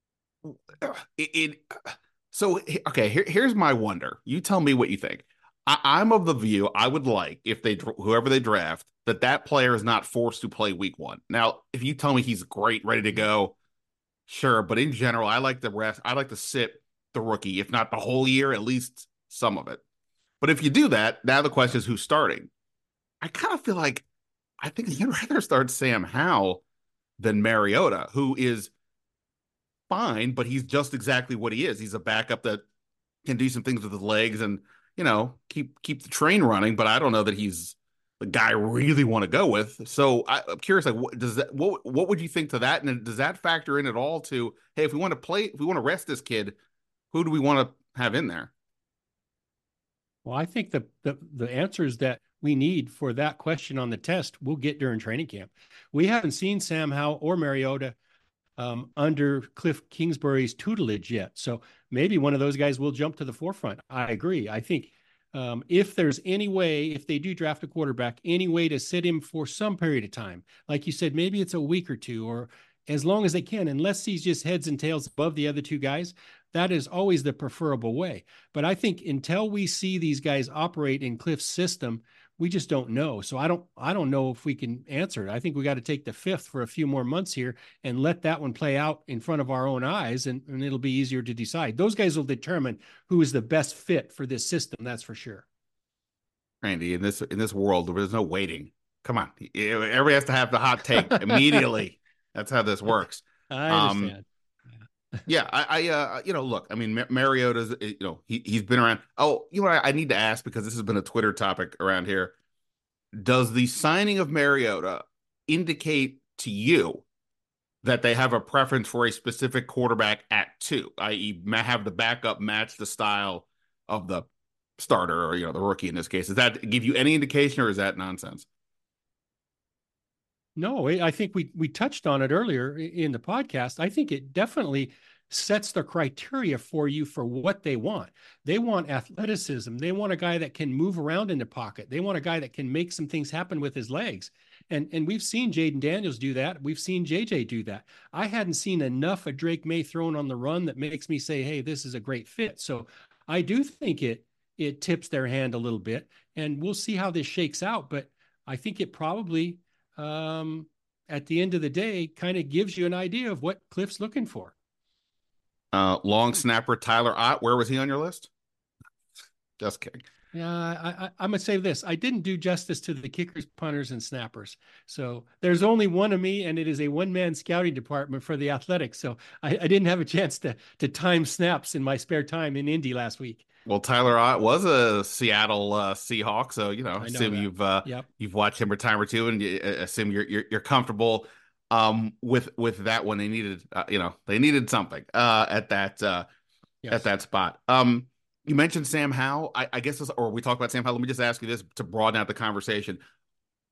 it, it so okay. Here, here's my wonder. You tell me what you think. I, I'm of the view I would like if they whoever they draft that that player is not forced to play week one. Now, if you tell me he's great, ready to go, sure. But in general, I like the rest. I like to sit the rookie, if not the whole year, at least some of it. But if you do that, now the question is who's starting. I kind of feel like I think you'd rather start Sam Howell than Mariota, who is fine, but he's just exactly what he is. He's a backup that can do some things with his legs and, you know, keep keep the train running. But I don't know that he's the guy I really want to go with. So I, I'm curious, like, what does that? What what would you think to that? And does that factor in at all? To hey, if we want to play, if we want to rest this kid, who do we want to have in there? Well, I think the, the the answers that we need for that question on the test we'll get during training camp. We haven't seen Sam Howell or Mariota um, under Cliff Kingsbury's tutelage yet. So maybe one of those guys will jump to the forefront. I agree. I think um, if there's any way, if they do draft a quarterback, any way to sit him for some period of time, like you said, maybe it's a week or two, or as long as they can, unless he's just heads and tails above the other two guys, that is always the preferable way. But I think until we see these guys operate in Cliff's system, we just don't know. So I don't, I don't know if we can answer it. I think we got to take the fifth for a few more months here and let that one play out in front of our own eyes, and, and it'll be easier to decide. Those guys will determine who is the best fit for this system. That's for sure. Randy, in this in this world, there's no waiting. Come on, everybody has to have the hot take immediately. That's how this works. I understand. Um, yeah, I, I uh, you know, look, I mean, Mar- Mariota's, you know, he he's been around. Oh, you know, I, I need to ask because this has been a Twitter topic around here. Does the signing of Mariota indicate to you that they have a preference for a specific quarterback at two, that is, have the backup match the style of the starter or, you know, the rookie in this case? Does that give you any indication, or is that nonsense? No, I think we we touched on it earlier in the podcast. I think it definitely sets the criteria for you for what they want. They want athleticism. They want a guy that can move around in the pocket. They want a guy that can make some things happen with his legs. And and we've seen Jaden Daniels do that. We've seen J J do that. I hadn't seen enough of Drake May thrown on the run that makes me say, hey, this is a great fit. So I do think it it tips their hand a little bit, and we'll see how this shakes out. But I think it probably um, at the end of the day, kind of gives you an idea of what Cliff's looking for. Uh, long snapper Tyler Ott, where was he on your list? Just kidding. Yeah, I, I, I'm going to say this. I didn't do justice to the kickers, punters, and snappers. So there's only one of me, and it is a one-man scouting department for the Athletics. So I, I didn't have a chance to to time snaps in my spare time in Indy last week. Well, Tyler Ott was a Seattle uh, Seahawk, so you know, I know assume that. you've uh, yep. you've watched him for a time or two, and you uh, assume you're you're, you're comfortable um, with with that one. They needed, uh, you know, they needed something uh, at that uh, yes. at that spot. Um, you mentioned Sam Howell. I, I guess, this, or we talked about Sam Howell. Let me just ask you this to broaden out the conversation.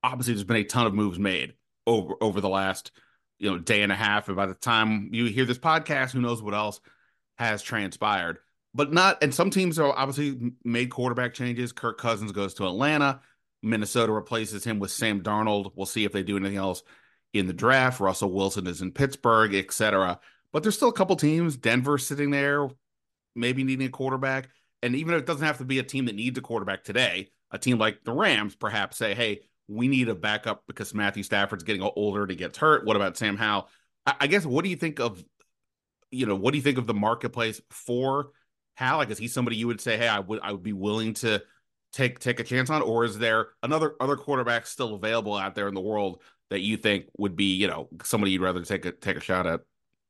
obviously there's been a ton of moves made over over the last, you know, day and a half. And by the time you hear this podcast, who knows what else has transpired. But not, and some teams are obviously made quarterback changes. Kirk Cousins goes to Atlanta. Minnesota replaces him with Sam Darnold. We'll see if they do anything else in the draft. Russell Wilson is in Pittsburgh, et cetera. But there's still a couple teams. Denver sitting there, maybe needing a quarterback. And even if it doesn't have to be a team that needs a quarterback today, a team like the Rams perhaps say, hey, we need a backup because Matthew Stafford's getting older and he gets hurt. What about Sam Howell? I, I guess, what do you think of, you know, what do you think of the marketplace for Hal? Like, is he somebody you would say, hey, I would I would be willing to take take a chance on? Or is there another other quarterback still available out there in the world that you think would be, you know, somebody you'd rather take a take a shot at?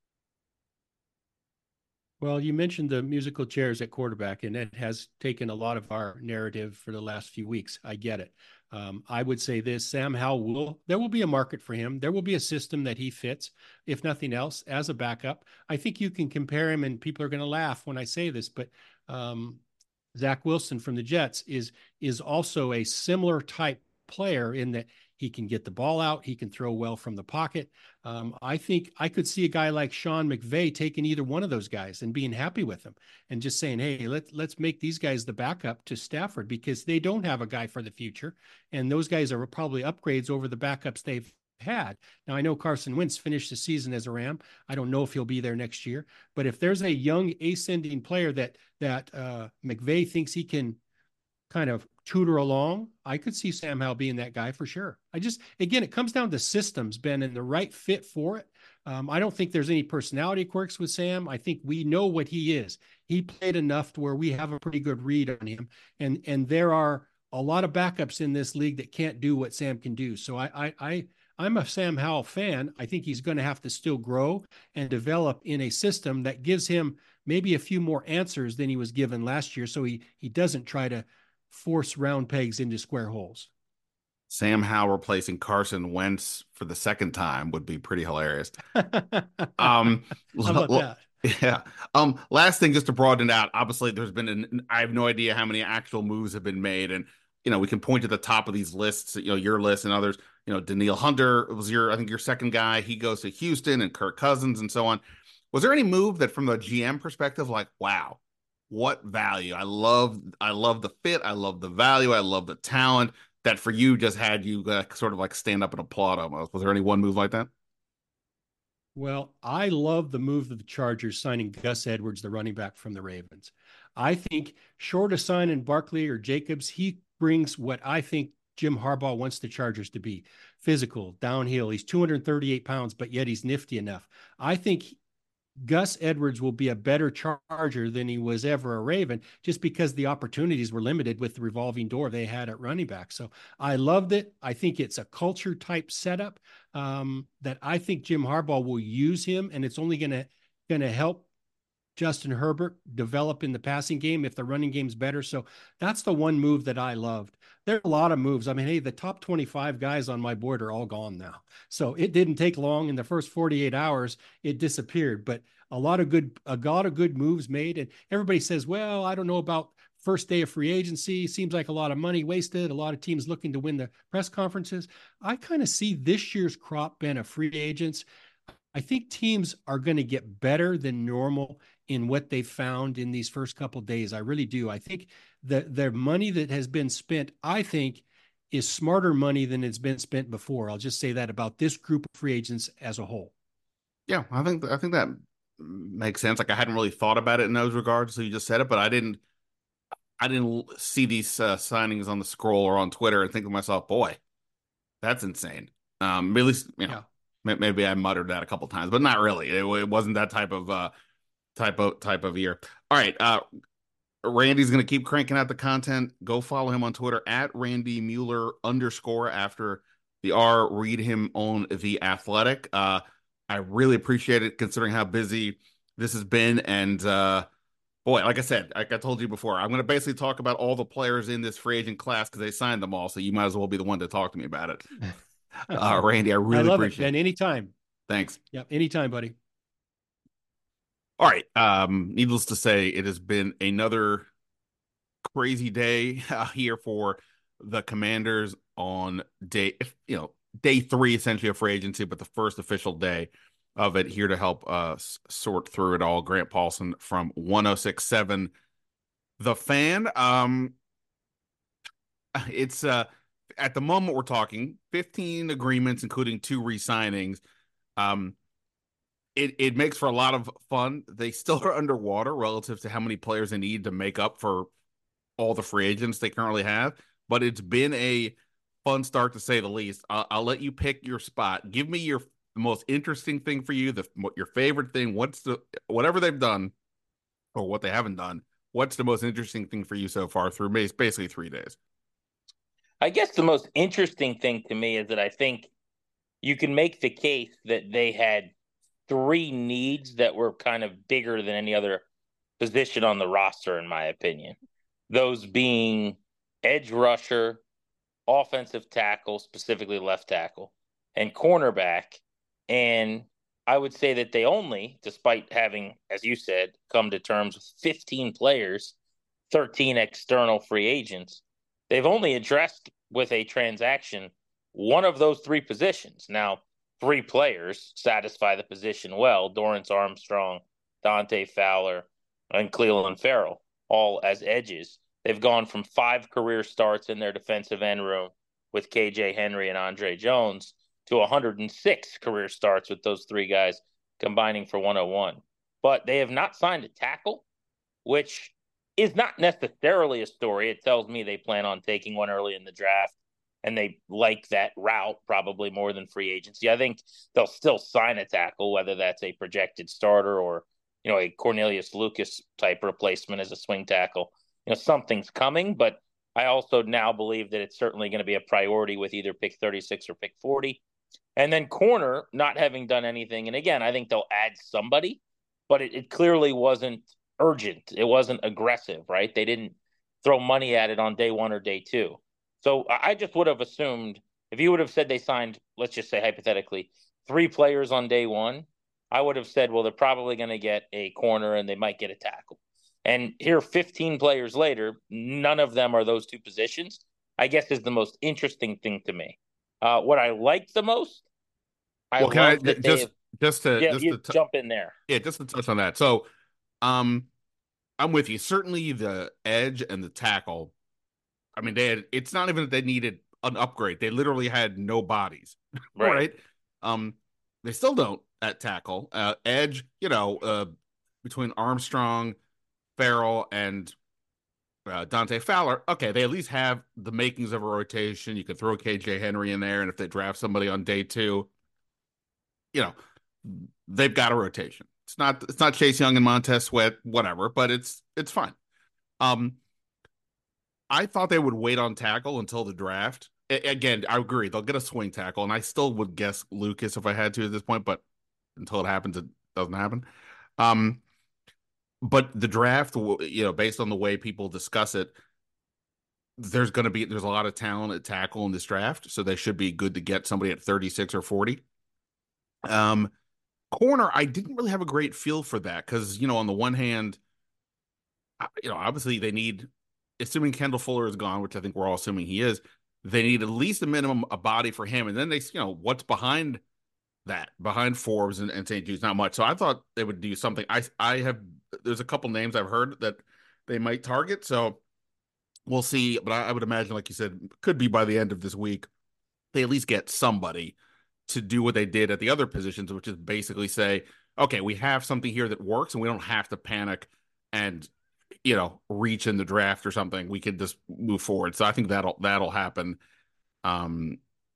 Well, you mentioned the musical chairs at quarterback, and it has taken a lot of our narrative for the last few weeks. I get it. Um, I would say this: Sam Howell will, there will be a market for him. There will be a system that he fits, if nothing else, as a backup. I think you can compare him, and people are going to laugh when I say this, but um, Zach Wilson from the Jets is is also a similar type player in that he can get the ball out. He can throw well from the pocket. Um, I think I could see a guy like Sean McVay taking either one of those guys and being happy with them and just saying, hey, let, let's make these guys the backup to Stafford because they don't have a guy for the future. And those guys are probably upgrades over the backups they've had. Now, I know Carson Wentz finished the season as a Ram. I don't know if he'll be there next year. But if there's a young ascending player that, that uh, McVay thinks he can kind of tutor along, I could see Sam Howell being that guy for sure. I just, again, it comes down to systems, Ben, and the right fit for it. Um, I don't think there's any personality quirks with Sam. I think we know what he is. He played enough to where we have a pretty good read on him. And, and there are a lot of backups in this league that can't do what Sam can do. So I, I, I I'm a Sam Howell fan. I think he's going to have to still grow and develop in a system that gives him maybe a few more answers than he was given last year. So he, he doesn't try to force round pegs into square holes. Sam Howell replacing Carson Wentz for the second time would be pretty hilarious. um, How about that? Yeah. Um, last thing, just to broaden it out, obviously there's been, an, I have no idea how many actual moves have been made. And, you know, we can point to the top of these lists, you know, your list and others, you know, Danielle Hunter was your, I think your second guy. He goes to Houston and Kirk Cousins and so on. Was there any move that from the G M perspective, like, wow, what value? I love, I love the fit. I love the value. I love the talent that for you just had you uh, sort of like stand up and applaud almost. Was there any one move like that? Well, I love the move of the Chargers signing Gus Edwards, the running back from the Ravens. I think short of signing Barkley or Jacobs, he brings what I think Jim Harbaugh wants the Chargers to be: physical, downhill. He's two hundred thirty-eight pounds, but yet he's nifty enough. I think Gus Edwards will be a better Charger than he was ever a Raven, just because the opportunities were limited with the revolving door they had at running back. So I loved it. I think it's a culture type setup um, that I think Jim Harbaugh will use him, and it's only going to going to help Justin Herbert develop in the passing game if the running game's better. So that's the one move that I loved. There are a lot of moves. I mean, hey, the top twenty-five guys on my board are all gone now. So it didn't take long. In the first forty-eight hours, it disappeared. But a lot of good, a lot of good moves made. And everybody says, well, I don't know about first day of free agency. Seems like a lot of money wasted. A lot of teams looking to win the press conferences. I kind of see this year's crop been of free agents. I think teams are going to get better than normal in what they found in these first couple of days. I really do. I think the the money that has been spent, I think, is smarter money than it's been spent before. I'll just say that about this group of free agents as a whole. Yeah, I think I think that makes sense. Like I hadn't really thought about it in those regards, so you just said it, but I didn't I didn't see these uh, signings on the scroll or on Twitter and think to myself, boy, that's insane. Um, at least you know, yeah. maybe I muttered that a couple times, but not really. It, it wasn't that type of uh, type of type of year. All right, uh, Randy's going to keep cranking out the content. Go follow him on Twitter at Randy Mueller underscore after the R. Read him on The Athletic. Uh, I really appreciate it considering how busy this has been. And uh, boy, like I said, like I told you before, I'm going to basically talk about all the players in this free agent class because they signed them all. So you might as well be the one to talk to me about it. Uh, Randy, I really I love appreciate it, Ben. it. Anytime. Thanks. Yep. Anytime, buddy. All right. Um, needless to say, it has been another crazy day uh, here for the Commanders on day, you know, day three essentially of free agency, but the first official day of it. Here to help us sort through it all, Grant Paulson from one oh six point seven The Fan. Um, it's uh, at the moment we're talking fifteen agreements, including two re-signings. Um, it it makes for a lot of fun. They still are underwater relative to how many players they need to make up for all the free agents they currently have, but it's been a fun start to say the least. I'll, I'll let you pick your spot. Give me your most interesting thing for you, the what your favorite thing. What's the whatever they've done or what they haven't done? What's the most interesting thing for you so far through basically three days? I guess the most interesting thing to me is that I think you can make the case that they had three needs that were kind of bigger than any other position on the roster, in my opinion. Those being edge rusher, offensive tackle, specifically left tackle, and cornerback. And I would say that they only, despite having, as you said, come to terms with fifteen players, thirteen external free agents, they've only addressed with a transaction one of those three positions. Now, three players satisfy the position well: Dorrance Armstrong, Dante Fowler, and Clelin Ferrell, all as edges. They've gone from five career starts in their defensive end room with K J Henry and Andre Jones to one hundred six career starts with those three guys combining for one oh one. But they have not signed a tackle, which is not necessarily a story. It tells me they plan on taking one early in the draft, and they like that route probably more than free agency. I think they'll still sign a tackle, whether that's a projected starter or, you know, a Cornelius Lucas type replacement as a swing tackle. You know, something's coming, but I also now believe that it's certainly going to be a priority with either pick thirty-six or pick forty. And then corner, not having done anything. And again, I think they'll add somebody, but it, it clearly wasn't urgent. It wasn't aggressive, right? They didn't throw money at it on day one or day two. So I just would have assumed if you would have said they signed, let's just say hypothetically, three players on day one, I would have said, well, they're probably going to get a corner and they might get a tackle. And here, fifteen players later, none of them are those two positions, I guess is the most interesting thing to me. Uh, what I like the most, I well, can love I that just just to yeah, just you to t- jump in there. Yeah, just to touch on that. So, um, I'm with you. Certainly, the edge and the tackle. I mean, they had. It's not even that they needed an upgrade. They literally had no bodies, right? right? Um, they still don't at tackle. Uh, edge, you know, uh, between Armstrong, Ferrell, and uh, Dante Fowler, okay, they at least have the makings of a rotation. You can throw K J Henry in there, and if they draft somebody on day two, you know, they've got a rotation. It's not it's not Chase Young and Montez Sweat, whatever, but it's it's fine. Um, I thought they would wait on tackle until the draft. A- again, I agree they'll get a swing tackle, and I still would guess Lucas if I had to at this point, but until it happens, it doesn't happen. Um. But the draft, you know, based on the way people discuss it, there's going to be there's a lot of talent at tackle in this draft, so they should be good to get somebody at thirty-six or forty. Um, corner, I didn't really have a great feel for that because, you know, on the one hand, you know, obviously they need, assuming Kendall Fuller is gone, which I think we're all assuming he is, they need at least a minimum a body for him, and then they, you know, what's behind that behind Forbes and, and Saint Jude's not much. So I thought they would do something. I I have there's a couple names I've heard that they might target. So we'll see. But I, I would imagine, like you said, could be by the end of this week, they at least get somebody to do what they did at the other positions, which is basically say, okay, we have something here that works, and we don't have to panic and, you know, reach in the draft or something. We could just move forward. So I think that'll that'll happen. Um.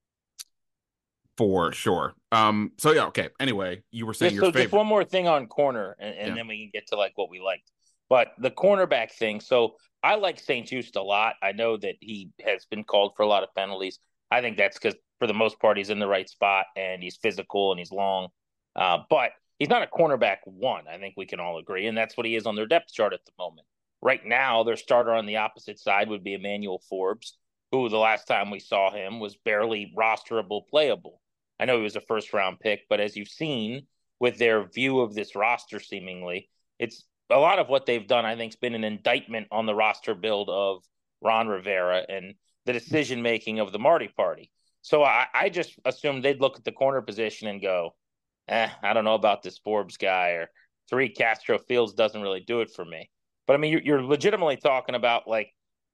For sure. Um. So yeah. Okay. Anyway, you were saying yeah, your so favorite. just one more thing on corner, and, and yeah. then we can get to like what we liked. But the cornerback thing. So I like Saint Just a lot. I know that he has been called for a lot of penalties. I think that's because for the most part he's in the right spot and he's physical and he's long. Uh, but he's not a cornerback one. I think we can all agree, and that's what he is on their depth chart at the moment. Right now, their starter on the opposite side would be Emmanuel Forbes, who the last time we saw him was barely rosterable, playable. I know he was a first round pick, but as you've seen with their view of this roster, seemingly, it's a lot of what they've done, I think, has been an indictment on the roster build of Ron Rivera. And the decision making of the Marty party. So I, I just assumed they'd look at the corner position and go, eh, I don't know about this Forbes guy, or Tariq Castro Fields doesn't really do it for me. But I mean, you're, you're legitimately talking about like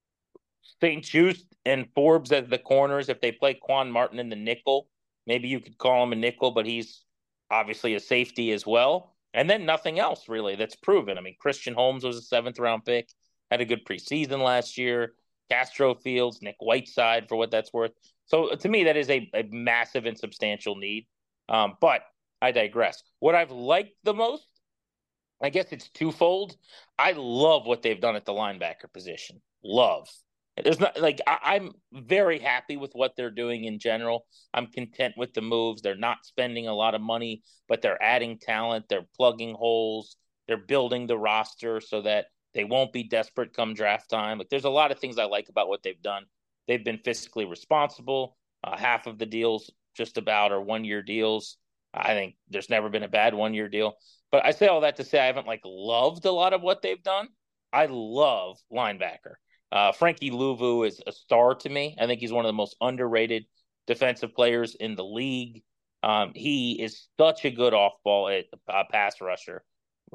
Saint Just and Forbes as the corners. If they play Quan Martin in the nickel, maybe you could call him a nickel, but he's obviously a safety as well. And then nothing else really that's proven. I mean, Christian Holmes was a seventh round pick, had a good preseason last year. Castro Fields, Nick Whiteside, for what that's worth. So to me, that is a, a massive and substantial need. Um, but I digress. What I've liked the most, I guess it's twofold. I love what they've done at the linebacker position. Love. There's not like I, I'm very happy with what they're doing in general. I'm content with the moves. They're not spending a lot of money, but they're adding talent. They're plugging holes. They're building the roster so that they won't be desperate come draft time. Like, there's a lot of things I like about what they've done. They've been fiscally responsible. Uh, half of the deals just about are one-year deals. I think there's never been a bad one-year deal. But I say all that to say I haven't like loved a lot of what they've done. I love linebacker. Uh, Frankie Louvu is a star to me. I think he's one of the most underrated defensive players in the league. Um, he is such a good off-ball uh, pass rusher.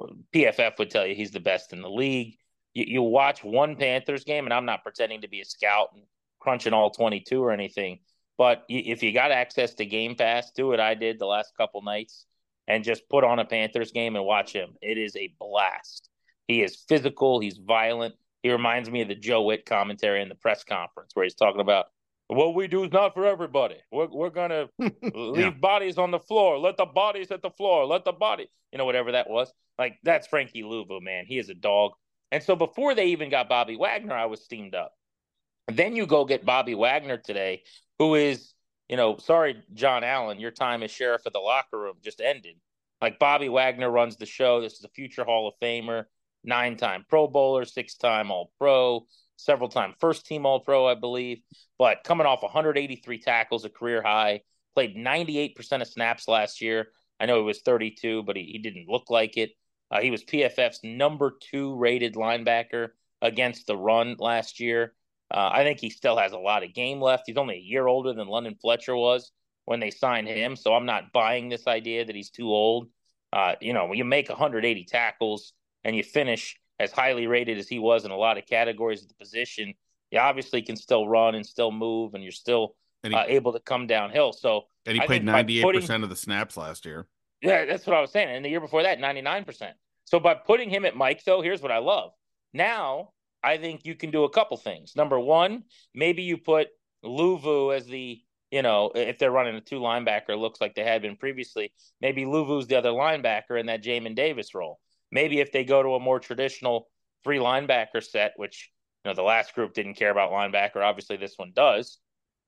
P F F would tell you he's the best in the league. You, you watch one Panthers game, and I'm not pretending to be a scout and crunching all twenty-two or anything, but if you got access to Game Pass, do what I did the last couple nights and just put on a Panthers game and watch him. It is a blast. He is physical. He's violent. He reminds me of the Joe Witt commentary in the press conference where he's talking about, what we do is not for everybody. We're, we're going to leave yeah. bodies on the floor. Let the bodies at the floor. Let the body, you know, whatever that was. Like, that's Frankie Louvu, man. He is a dog. And so before they even got Bobby Wagner, I was steamed up. Then you go get Bobby Wagner today, who is, you know, sorry, John Allen, your time as sheriff of the locker room just ended. Like, Bobby Wagner runs the show. This is a future Hall of Famer, nine-time Pro Bowler, six-time All-Pro, several-time first-team All-Pro, I believe. But coming off one hundred eighty-three tackles, a career high, played ninety-eight percent of snaps last year. I know he was thirty-two, but he, he didn't look like it. Uh, he was P F F's number two rated linebacker against the run last year. Uh, I think he still has a lot of game left. He's only a year older than London Fletcher was when they signed him, so I'm not buying this idea that he's too old. Uh, you know, when you make one hundred eighty tackles and you finish as highly rated as he was in a lot of categories of the position, you obviously can still run and still move, and you're still and he, uh, able to come downhill. So, and he I played ninety-eight percent putting, of the snaps last year. Yeah, that's what I was saying. And the year before that, ninety-nine percent. So by putting him at Mike, though, here's what I love. Now, I think you can do a couple things. Number one, maybe you put Louvu as the, you know, if they're running a two linebacker, looks like they had been previously, maybe Louvu's the other linebacker in that Jamin Davis role. Maybe if they go to a more traditional three linebacker set, which, you know, the last group didn't care about linebacker. Obviously, this one does.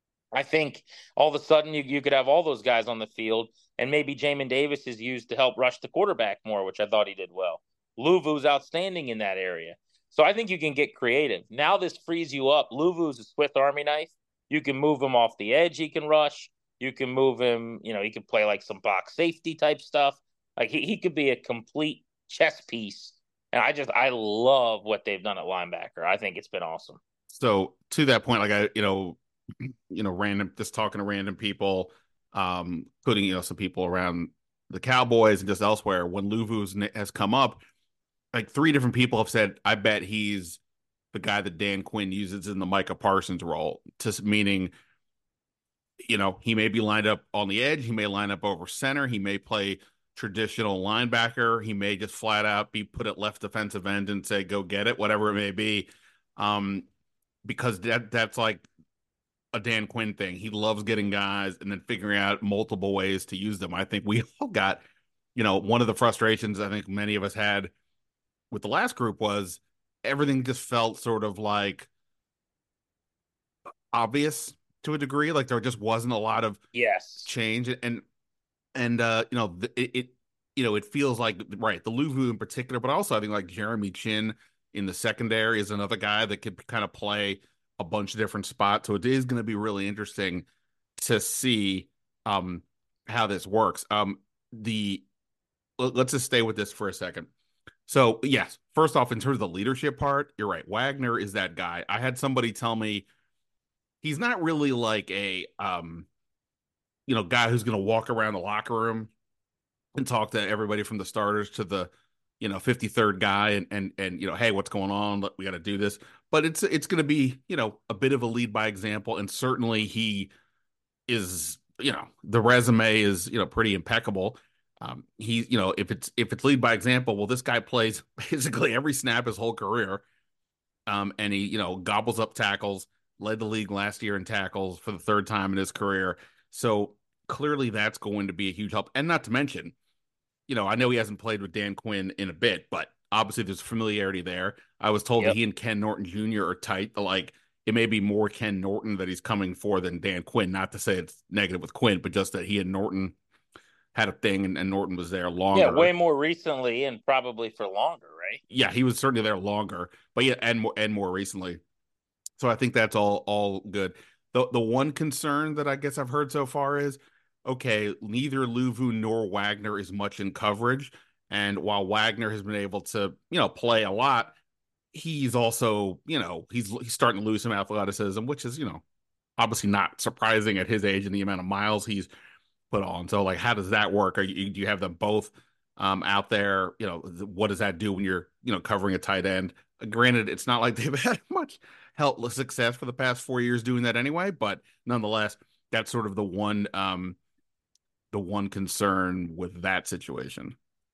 I think all of a sudden you, you could have all those guys on the field, and maybe Jamin Davis is used to help rush the quarterback more, which I thought he did well. Louvu's outstanding in that area. So I think you can get creative. Now this frees you up. Louvu's a Swiss Army knife. You can move him off the edge. He can rush. You can move him, you know, he can play like some box safety type stuff. Like he, he could be a complete chess piece. And I just, I love what they've done at linebacker. I think it's been awesome. So to that point, like I, you know, you know, random, just talking to random people, um, including, you know, some people around the Cowboys and just elsewhere, when Louvu has come up, like three different people have said, I bet he's the guy that Dan Quinn uses in the Micah Parsons role, to meaning, you know, he may be lined up on the edge. He may line up over center. He may play traditional linebacker. He may just flat out be put at left defensive end and say, go get it, whatever it may be. Um, because that that's like a Dan Quinn thing. He loves getting guys and then figuring out multiple ways to use them. I think we all got, you know, one of the frustrations I think many of us had with the last group was everything just felt sort of like obvious to a degree. Like there just wasn't a lot of yes change. And, and, uh, you know, it, it, you know, it feels like, right, the Louvu in particular, but also I think like Jeremy Chin in the secondary is another guy that could kind of play a bunch of different spots. So it is going to be really interesting to see um, how this works. Um, the let's just stay with this for a second. So yes, first off, in terms of the leadership part, you're right. Wagner is that guy. I had somebody tell me he's not really like a um, you know, guy who's going to walk around the locker room and talk to everybody from the starters to the, you know, fifty-third guy and and and you know, hey, what's going on? We got to do this. But it's it's going to be, you know, a bit of a lead by example, and certainly he is, you know, the resume is, you know, pretty impeccable. Um, he, you know, if it's if it's lead by example, well, this guy plays basically every snap his whole career, um, and he, you know, gobbles up tackles, led the league last year in tackles for the third time in his career. So clearly, that's going to be a huge help. And not to mention, you know, I know he hasn't played with Dan Quinn in a bit, but obviously there's familiarity there. I was told Yep. that he and Ken Norton Junior are tight. Like, it may be more Ken Norton that he's coming for than Dan Quinn. Not to say it's negative with Quinn, but just that he and Norton had a thing, and, and Norton was there longer. Yeah, way more recently and probably for longer, right? Yeah, he was certainly there longer, but yeah, and more and more recently. So I think that's all all good. The the one concern that I guess I've heard so far is, okay, neither Luvu nor Wagner is much in coverage. And while Wagner has been able to, you know, play a lot, he's also, you know, he's he's starting to lose some athleticism, which is, you know, obviously not surprising at his age and the amount of miles he's put on. So, like, how does that work? Are you, do you have them both um, out there? You know, what does that do when you're, you know, covering a tight end? Granted, it's not like they've had much helpless success for the past four years doing that anyway, but nonetheless, that's sort of the one um, the one concern with that situation.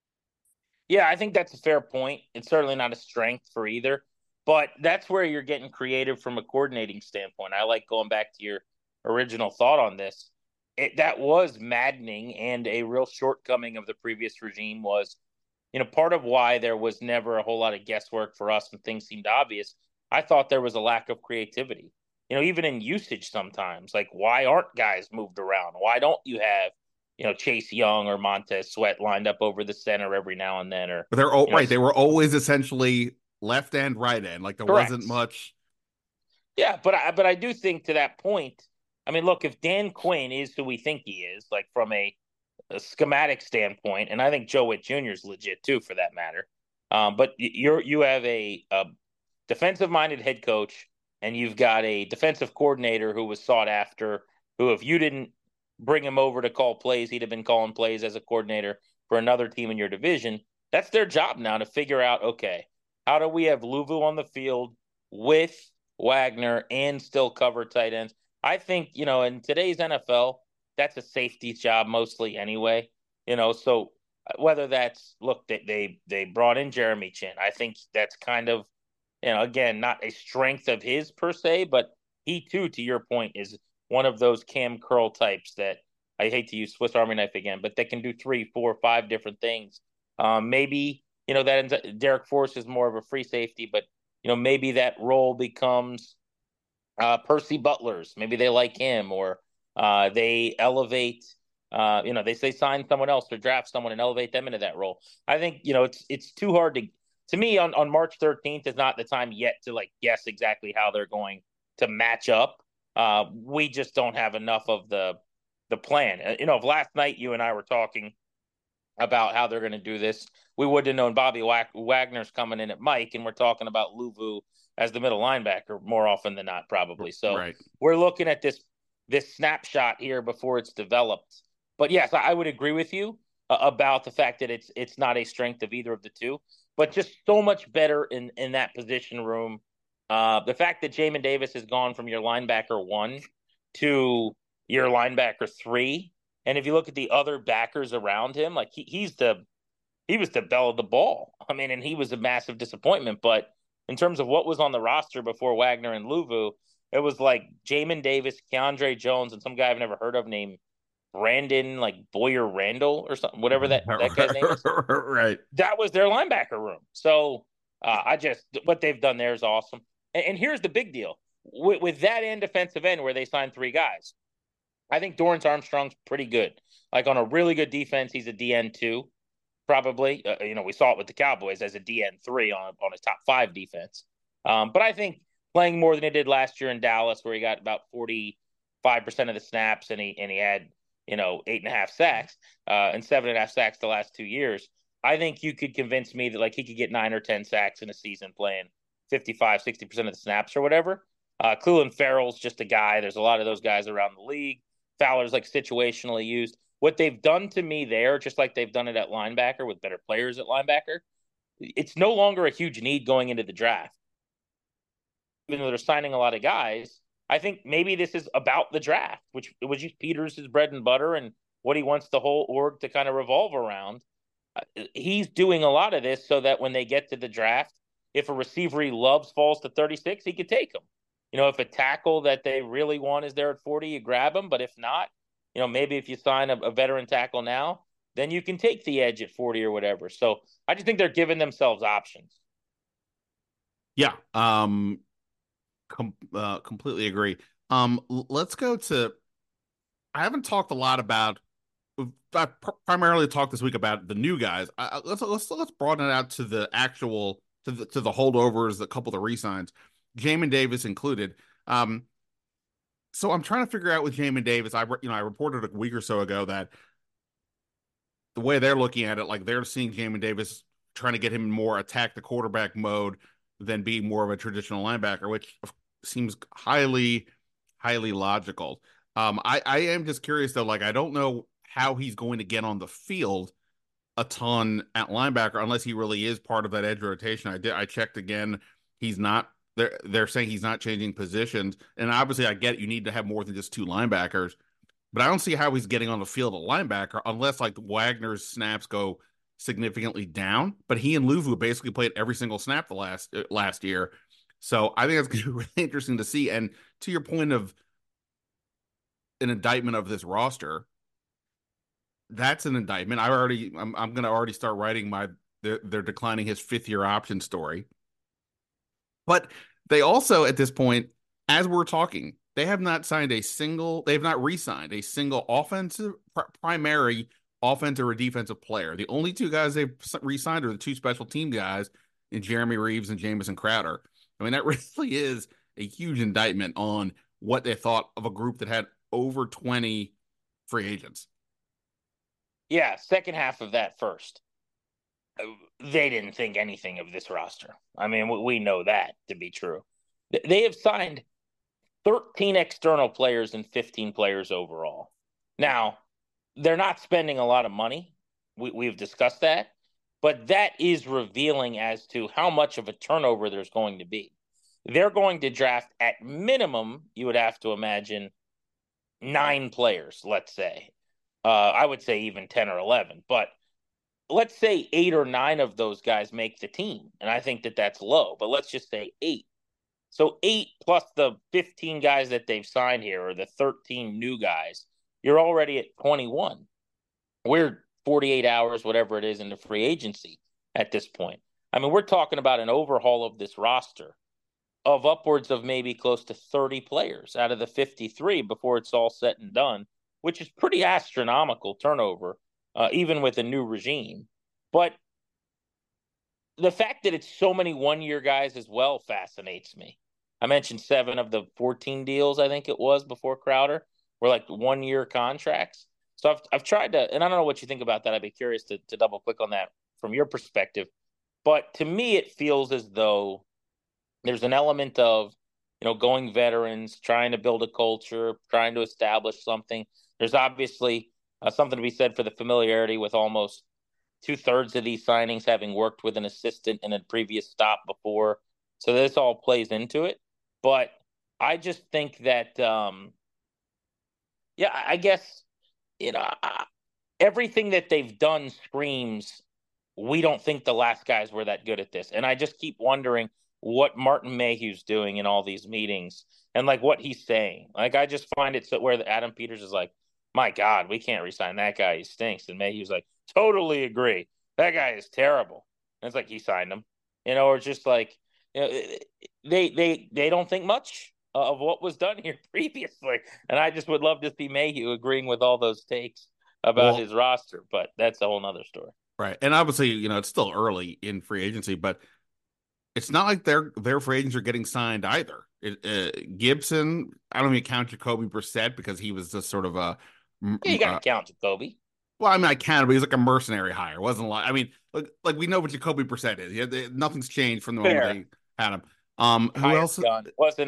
Yeah, I think that's a fair point. It's certainly not a strength for either, but that's where you're getting creative from a coordinating standpoint. I like going back to your original thought on this. It, that was maddening, and a real shortcoming of the previous regime was, you know, part of why there was never a whole lot of guesswork for us when things seemed obvious. I thought there was a lack of creativity. You know, even in usage sometimes, like, why aren't guys moved around? Why don't you have, you know, Chase Young or Montez Sweat lined up over the center every now and then? Or But they're all you know, right. They were always essentially left end, right end. Like, there correct. wasn't much. Yeah, but I, but I do think to that point, I mean, look, if Dan Quinn is who we think he is, like from a, a schematic standpoint, and I think Joe Witt Junior is legit too, for that matter. Um, but you're you have a, a defensive-minded head coach, and you've got a defensive coordinator who was sought after. Who, if you didn't bring him over to call plays, he'd have been calling plays as a coordinator for another team in your division. That's their job now, to figure out, okay, how do we have Luvu on the field with Wagner and still cover tight ends? I think, you know, in today's N F L, that's a safety job mostly anyway. You know, so whether that's, look, they they, they brought in Jeremy Chinn. I think that's kind of, you know, again, not a strength of his per se, but he too, to your point, is one of those Cam Curl types that, I hate to use Swiss Army knife again, but they can do three, four, five different things. Um, maybe, you know, that ends up, Derek Force is more of a free safety, but, you know, maybe that role becomes uh, Percy Butler's. Maybe they like him, or uh, they elevate, uh, you know, they say sign someone else or draft someone and elevate them into that role. I think, you know, it's it's too hard to, to me on, on March thirteenth is not the time yet to like guess exactly how they're going to match up. Uh, we just don't have enough of the the plan. Uh, you know, if last night you and I were talking about how they're going to do this, we would have known Bobby Wagner's coming in at Mike, and we're talking about Luvu as the middle linebacker more often than not, probably. So Right. We're looking at this this snapshot here before it's developed. But yes, I would agree with you uh, about the fact that it's it's not a strength of either of the two, but just so much better in in that position room. Uh, the fact that Jamin Davis has gone from your linebacker one to your linebacker three, and if you look at the other backers around him, like he, he's the he was the belle of the ball. I mean, and he was a massive disappointment. But in terms of what was on the roster before Wagner and Luvu, it was like Jamin Davis, Keandre Jones, and some guy I've never heard of named Brandon, like Boyer Randall or something, whatever that, that guy's name is. Right. That was their linebacker room. So uh, I just, what they've done there is awesome. And, and here's the big deal. With, with that end defensive end where they signed three guys, I think Dorrance Armstrong's pretty good. Like on a really good defense, he's a D N two, probably. Uh, you know, we saw it with the Cowboys as a D N three on, on his top five defense. Um, but I think playing more than he did last year in Dallas, where he got about forty-five percent of the snaps and he and he had, you know, eight and a half sacks uh, and seven and a half sacks the last two years. I think you could convince me that like he could get nine or ten sacks in a season playing fifty-five, sixty percent of the snaps or whatever. Uh, Cleveland Farrell's just a guy. There's a lot of those guys around the league. Fowler's like situationally used. What they've done to me there, just like they've done it at linebacker with better players at linebacker, it's no longer a huge need going into the draft. Even though they're signing a lot of guys, I think maybe this is about the draft, which was just Peters' bread and butter and what he wants the whole org to kind of revolve around. Uh, he's doing a lot of this so that when they get to the draft, if a receiver he loves falls to thirty-six, he could take him. You know, if a tackle that they really want is there at forty, you grab him. But if not, you know, maybe if you sign a, a veteran tackle now, then you can take the edge at forty or whatever. So I just think they're giving themselves options. Yeah, um, com- uh, completely agree. Um, l- let's go to. I haven't talked a lot about. I pr- primarily talked this week about the new guys. I, let's let's let's broaden it out to the actual to the to the holdovers, a couple of the re-signs, Jamin Davis included. Um, so I'm trying to figure out with Jamin Davis. I you know I reported a week or so ago that the way they're looking at it, like they're seeing Jamin Davis trying to get him more attack the quarterback mode than be more of a traditional linebacker, which seems highly highly logical. Um, I I am just curious though. Like I don't know how he's going to get on the field a ton at linebacker unless he really is part of that edge rotation. I did I checked again. He's not they're they're saying he's not changing positions. And obviously I get it, you need to have more than just two linebackers, but I don't see how he's getting on the field at linebacker unless like Wagner's snaps go significantly down. But he and Luvu basically played every single snap the last uh, last year. So I think that's going to be really interesting to see. And to your point of an indictment of this roster, that's an indictment. I already, I'm, I'm going to already start writing my, they're, they're declining his fifth year option story. But they also, at this point, as we're talking, they have not signed a single, they have not re-signed a single offensive, pr- primary offensive or defensive player. The only two guys they've re-signed are the two special team guys in Jeremy Reeves and Jamison Crowder. I mean, that really is a huge indictment on what they thought of a group that had over twenty free agents. Yeah, second half of that first. They didn't think anything of this roster. I mean, we know that to be true. They have signed thirteen external players and fifteen players overall. Now, they're not spending a lot of money. We, we've discussed that. But that is revealing as to how much of a turnover there's going to be. They're going to draft at minimum, you would have to imagine, nine players, let's say. Uh, I would say even ten or eleven. But let's say eight or nine of those guys make the team. And I think that that's low. But let's just say eight. So eight plus the fifteen guys that they've signed here or the thirteen new guys, you're already at twenty-one. We're forty-eight hours, whatever it is, into free agency at this point. I mean, we're talking about an overhaul of this roster of upwards of maybe close to thirty players out of the fifty-three before it's all said and done, which is pretty astronomical turnover, uh, even with a new regime. But the fact that it's so many one-year guys as well fascinates me. I mentioned seven of the fourteen deals, I think it was, before Crowder, were like one-year contracts. So I've I've tried to, and I don't know what you think about that. I'd be curious to, to double click on that from your perspective. But to me, it feels as though there's an element of, you know, going veterans, trying to build a culture, trying to establish something. There's obviously uh, something to be said for the familiarity with almost two thirds of these signings having worked with an assistant in a previous stop before. So this all plays into it. But I just think that, um, yeah, I guess, you know, everything that they've done screams, we don't think the last guys were that good at this. And I just keep wondering what Martin Mayhew's doing in all these meetings and like what he's saying. Like, I just find it so where Adam Peters is like, my God, we can't resign that guy. He stinks. And Mayhew's like, totally agree. That guy is terrible. And it's like, he signed him, you know, or just like, you know, they, they, they don't think much of what was done here previously. And I just would love to see Mayhew agreeing with all those takes about well, his roster, but that's a whole nother story. Right. And obviously, you know, it's still early in free agency, but it's not like their their free agents are getting signed either. It, uh, Gibson, I don't even count Jacoby Brissett because he was just sort of a. Yeah, you got to uh, count Jacoby. Well, I mean, I can, but he's like a mercenary hire. It wasn't like I mean, like like we know what Jacoby Brissett is. Yeah, they, nothing's changed from the Fair. moment they had him. Um, who Hire else? Gun. Wasn't a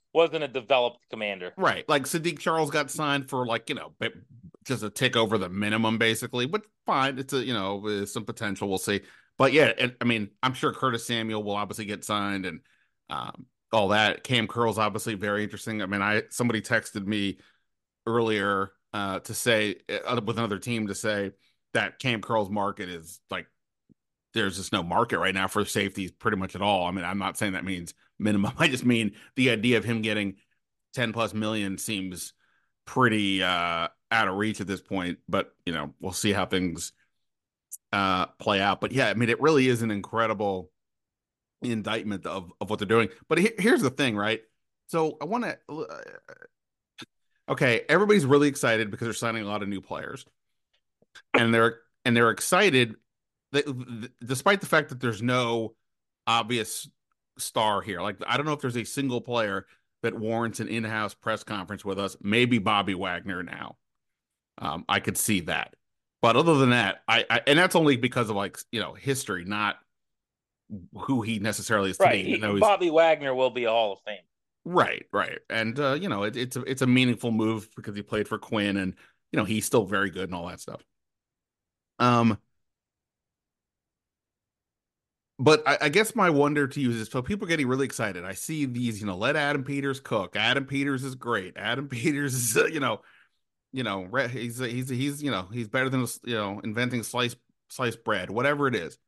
wasn't a developed commander. Right. Like Sadiq Charles got signed for like, you know, just a tick over the minimum, basically. But fine. It's a, you know, some potential. We'll see. But yeah, it, I mean, I'm sure Curtis Samuel will obviously get signed and um, all that. Cam Curl's obviously very interesting. I mean, I somebody texted me earlier uh, to say uh, with another team to say that Cam Curl's market is like, there's just no market right now for safeties pretty much at all. I mean, I'm not saying that means minimum. I just mean the idea of him getting ten plus million seems pretty uh, out of reach at this point. But, you know, we'll see how things uh, play out. But yeah, I mean, it really is an incredible indictment of, of what they're doing. But he, here's the thing, right? So I want to, uh, okay, everybody's really excited because they're signing a lot of new players. And they're, and they're excited that, despite the fact that there's no obvious star here. Like, I don't know if there's a single player that warrants an in-house press conference with us. Maybe Bobby Wagner now. Um, I could see that. But other than that, I, I and that's only because of, like, you know, history, not who he necessarily is today. Right. He, Bobby Wagner will be a Hall of Fame. Right, right. And, uh, you know, it, it's, a, it's a meaningful move because he played for Quinn and, you know, he's still very good and all that stuff. Um, But I, I guess my wonder to you is, so people are getting really excited. I see these, you know, let Adam Peters cook. Adam Peters is great. Adam Peters is, uh, you know, you know, he's he's he's you know he's better than, you know, inventing sliced sliced bread, whatever it is.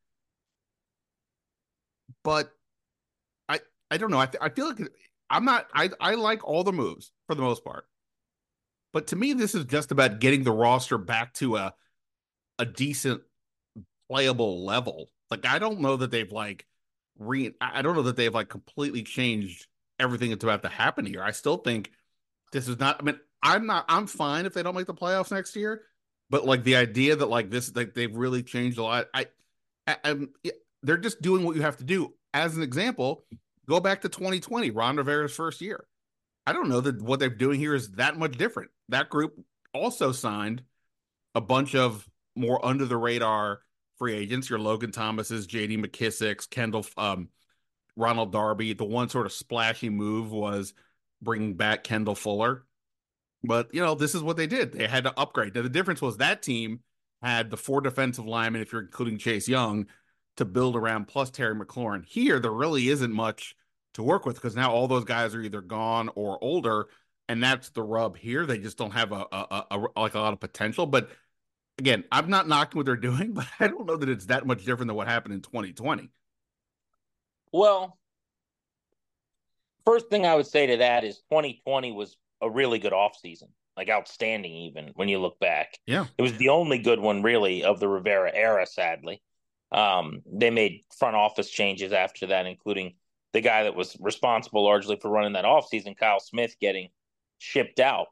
But I I don't know. I I feel like I'm not. I I like all the moves for the most part. But to me, this is just about getting the roster back to a a decent playable level. Like, I don't know that they've like re I don't know that they've like completely changed everything that's about to happen here. I still think this is not, I mean, I'm not, I'm fine if they don't make the playoffs next year, but like the idea that like this, like they've really changed a lot. I, I I'm, they're just doing what you have to do. As an example, go back to twenty twenty, Ron Rivera's first year. I don't know that what they're doing here is that much different. That group also signed a bunch of more under the radar free agents, your Logan Thomas's, J D McKissick's, Kendall, um, Ronald Darby. The one sort of splashy move was bringing back Kendall Fuller. But, you know, this is what they did. They had to upgrade. Now, the difference was that team had the four defensive linemen, if you're including Chase Young, to build around, plus Terry McLaurin. Here, there really isn't much to work with because now all those guys are either gone or older, and that's the rub here. They just don't have a, a, a, a like a lot of potential. But again, I'm not knocking what they're doing, but I don't know that it's that much different than what happened in twenty twenty. Well, first thing I would say to that is twenty twenty was a really good offseason, like outstanding even when you look back. Yeah. It was the only good one really of the Rivera era, sadly. Um, they made front office changes after that, including the guy that was responsible largely for running that offseason, Kyle Smith, getting shipped out.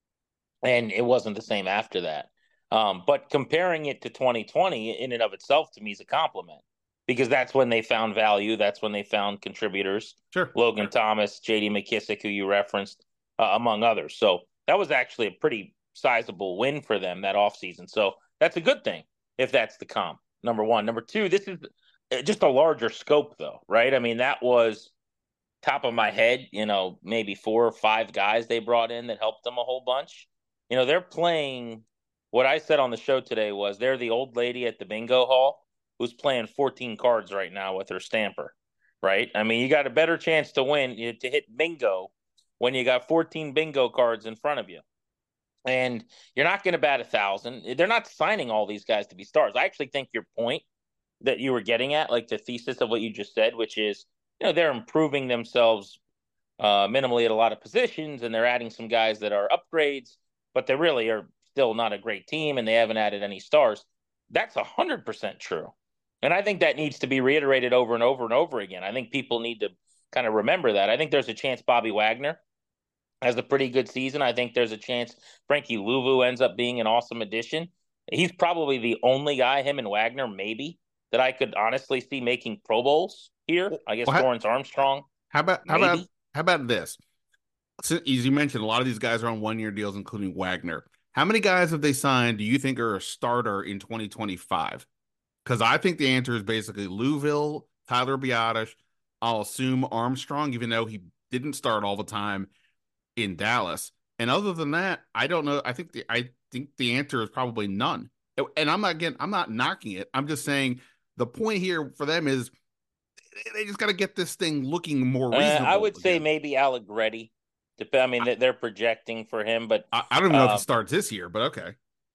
And it wasn't the same after that. Um, but comparing it to twenty twenty in and of itself, to me, is a compliment because that's when they found value. That's when they found contributors. Sure. Logan sure. Thomas, J D McKissick, who you referenced, uh, among others. So that was actually a pretty sizable win for them that offseason. So that's a good thing if that's the comp, number one. Number two, this is just a larger scope, though, right? I mean, that was top of my head, you know, maybe four or five guys they brought in that helped them a whole bunch. You know, they're playing – what I said on the show today was they're the old lady at the bingo hall who's playing fourteen cards right now with her stamper, right? I mean, you got a better chance to win, to hit bingo when you got fourteen bingo cards in front of you. And you're not going to bat a thousand. They're not signing all these guys to be stars. I actually think your point that you were getting at, like the thesis of what you just said, which is, you know, they're improving themselves uh, minimally at a lot of positions, and they're adding some guys that are upgrades, but they really are still not a great team, and they haven't added any stars. That's one hundred percent true. And I think that needs to be reiterated over and over and over again. I think people need to kind of remember that. I think there's a chance Bobby Wagner has a pretty good season. I think there's a chance Frankie Louvu ends up being an awesome addition. He's probably the only guy, him and Wagner, maybe, that I could honestly see making Pro Bowls here. I guess well, Lawrence Armstrong. How about maybe. how about how about this? So, as you mentioned, a lot of these guys are on one-year deals, including Wagner. How many guys have they signed do you think are a starter in twenty twenty-five? Because I think the answer is basically Louisville, Tyler Biadasz, I'll assume Armstrong, even though he didn't start all the time in Dallas. And other than that, I don't know. I think the I think the answer is probably none. And I'm not again, I'm not knocking it. I'm just saying the point here for them is they just got to get this thing looking more reasonable. Uh, I would again. say maybe Allegretti. I mean, they're projecting for him, but I, I don't even know um, if he starts this year. But okay.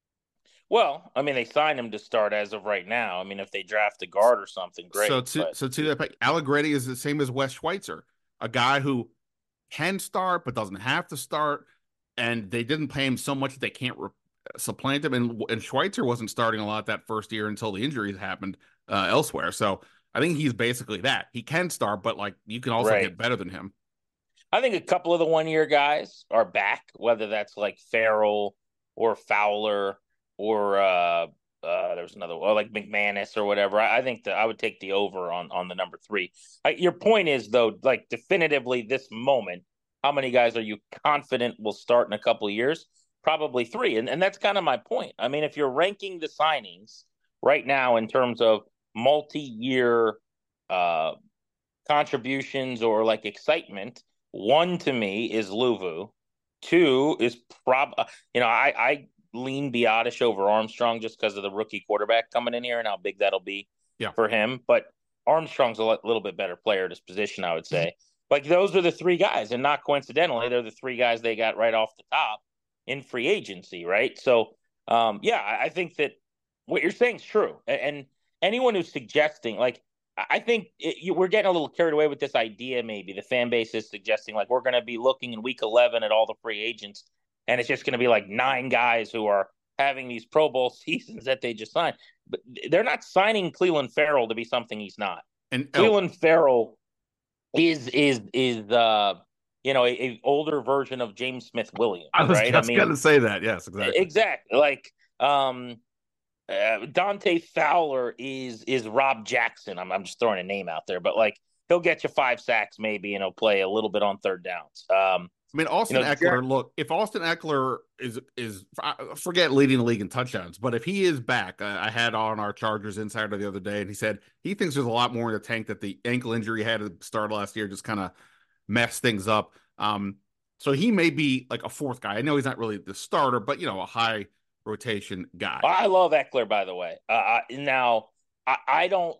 Well, I mean, they signed him to start as of right now. I mean, if they draft a guard or something, great. So to but... so to that, Allegretti is the same as Wes Schweitzer, a guy who can start but doesn't have to start, and they didn't pay him so much that they can't re- supplant him. And and Schweitzer wasn't starting a lot that first year until the injuries happened uh, elsewhere. So I think he's basically that. He can start, but like you can also right. get better than him. I think a couple of the one-year guys are back, whether that's like Farrell or Fowler or uh, uh, there's another one, like McManus or whatever. I, I think that I would take the over on on the number three. I, your point is, though, like definitively this moment, how many guys are you confident will start in a couple of years? Probably three. And, and that's kind of my point. I mean, if you're ranking the signings right now in terms of multi-year uh, contributions or like excitement, one to me is Luvu. Two is prob, you know, I, I lean Biotish over Armstrong just because of the rookie quarterback coming in here and how big that'll be yeah. for him. But Armstrong's a little bit better player at his position, I would say. Mm-hmm. Like those are the three guys, and not coincidentally, they're the three guys they got right off the top in free agency, right? So, um, yeah, I think that what you're saying is true. And anyone who's suggesting, like, I think it, you, we're getting a little carried away with this idea. Maybe the fan base is suggesting like we're going to be looking in week eleven at all the free agents, and it's just going to be like nine guys who are having these Pro Bowl seasons that they just signed. But they're not signing Cleveland Farrell to be something he's not. And Cleveland oh. Farrell is is is uh you know a, a older version of James Smith Williams. I was right? just I mean, going to say that. Yes, exactly. Exactly. Like um. Uh, Dante Fowler is is Rob Jackson. I'm I'm just throwing a name out there, but like he'll get you five sacks maybe, and he'll play a little bit on third downs. Um, I mean, Austin you know, Eckler. Jared... Look, if Austin Eckler is is forget leading the league in touchdowns, but if he is back, I, I had on our Chargers Insider the other day, and he said he thinks there's a lot more in the tank. That the ankle injury he had at the start of last year just kind of messed things up. Um, so he may be like a fourth guy. I know he's not really the starter, but you know, a high rotation guy. I love Eckler, by the way. Uh, now, I, I don't,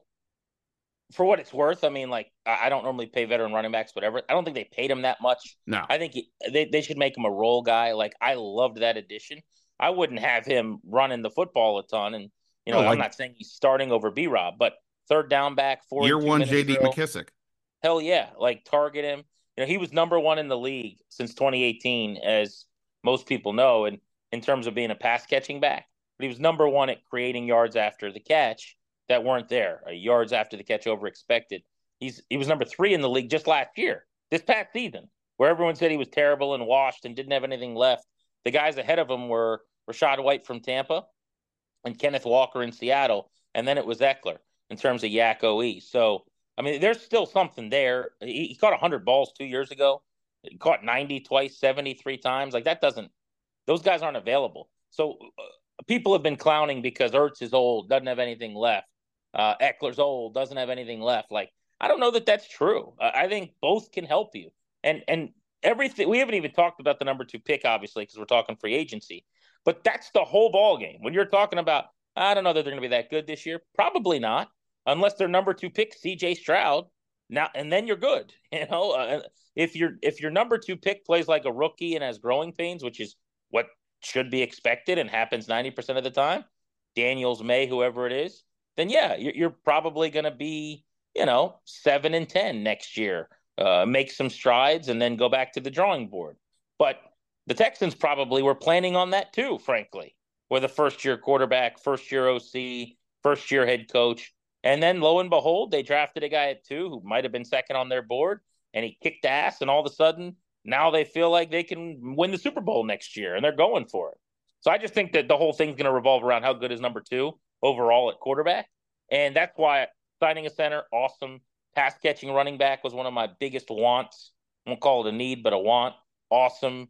for what it's worth, I mean, like, I don't normally pay veteran running backs, whatever. I don't think they paid him that much. No. I think he, they, they should make him a role guy. Like, I loved that addition. I wouldn't have him running the football a ton. And, you know, no, like, I'm not saying he's starting over B-Rob, but third down back, four year one J D drill, McKissick. Hell yeah. Like, target him. You know, he was number one in the league since twenty eighteen, as most people know. And, in terms of being a pass catching back, but he was number one at creating yards after the catch that weren't there, uh, yards after the catch over expected. He's he was number three in the league just last year, this past season, where everyone said he was terrible and washed and didn't have anything left. The guys ahead of him were Rachaad White from Tampa and Kenneth Walker in Seattle, and then it was Eckler in terms of Yak O E. So, I mean, there's still something there. He, he caught one hundred balls two years ago. He caught ninety twice, seventy-three times. Like, that doesn't Those guys aren't available. So uh, people have been clowning because Ertz is old, doesn't have anything left. Uh, Eckler's old, doesn't have anything left. Like, I don't know that that's true. Uh, I think both can help you. And and everything, we haven't even talked about the number two pick, obviously, because we're talking free agency. But that's the whole ball game. When you're talking about, I don't know that they're going to be that good this year. Probably not, unless their number two pick, C J Stroud. Now, and then you're good. You know, uh, if your if your number two pick plays like a rookie and has growing pains, which is what should be expected and happens ninety percent of the time, Daniels, May, whoever it is, then yeah, you're, you're probably going to be, you know, seven and ten next year, uh, make some strides and then go back to the drawing board. But the Texans probably were planning on that too, frankly, with a first year quarterback, first year O C, first year head coach. And then lo and behold, they drafted a guy at two who might have been second on their board, and he kicked ass, and all of a sudden, now they feel like they can win the Super Bowl next year, and they're going for it. So I just think that the whole thing's going to revolve around how good is number two overall at quarterback. And that's why signing a center, awesome. Pass-catching running back was one of my biggest wants. I won't call it a need, but a want. Awesome.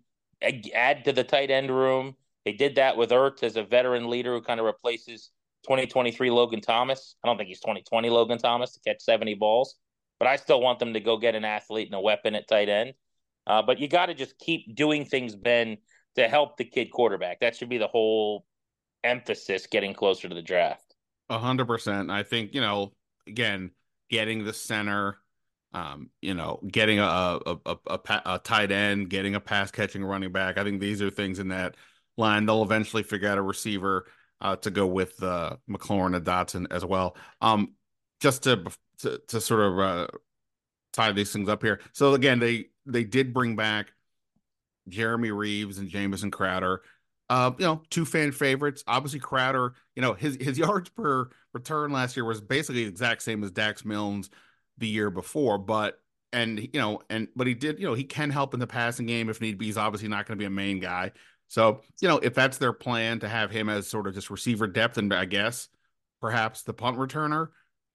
Add to the tight end room. They did that with Ertz as a veteran leader who kind of replaces twenty twenty-three Logan Thomas. I don't think he's twenty twenty Logan Thomas to catch seventy balls. but I still want them to go get an athlete and a weapon at tight end. Uh, but you got to just keep doing things, Ben, to help the kid quarterback. That should be the whole emphasis getting closer to the draft. A hundred percent. I think, you know, again, getting the center, um, you know, getting a a, a a a tight end, getting a pass catching running back. I think these are things in that line. They'll eventually figure out a receiver uh, to go with uh, McLaurin and Dotson as well. Um, just to to to sort of uh, tie these things up here. So again, they they did bring back Jeremy Reeves and Jamison Crowder. Uh, you know, two fan favorites. Obviously, Crowder, you know, his his yards per return last year was basically the exact same as Dax Milne's the year before, but and you know, and but he did, you know, he can help in the passing game if need be. He's obviously not going to be a main guy. So, you know, if that's their plan to have him as sort of just receiver depth and I guess perhaps the punt returner,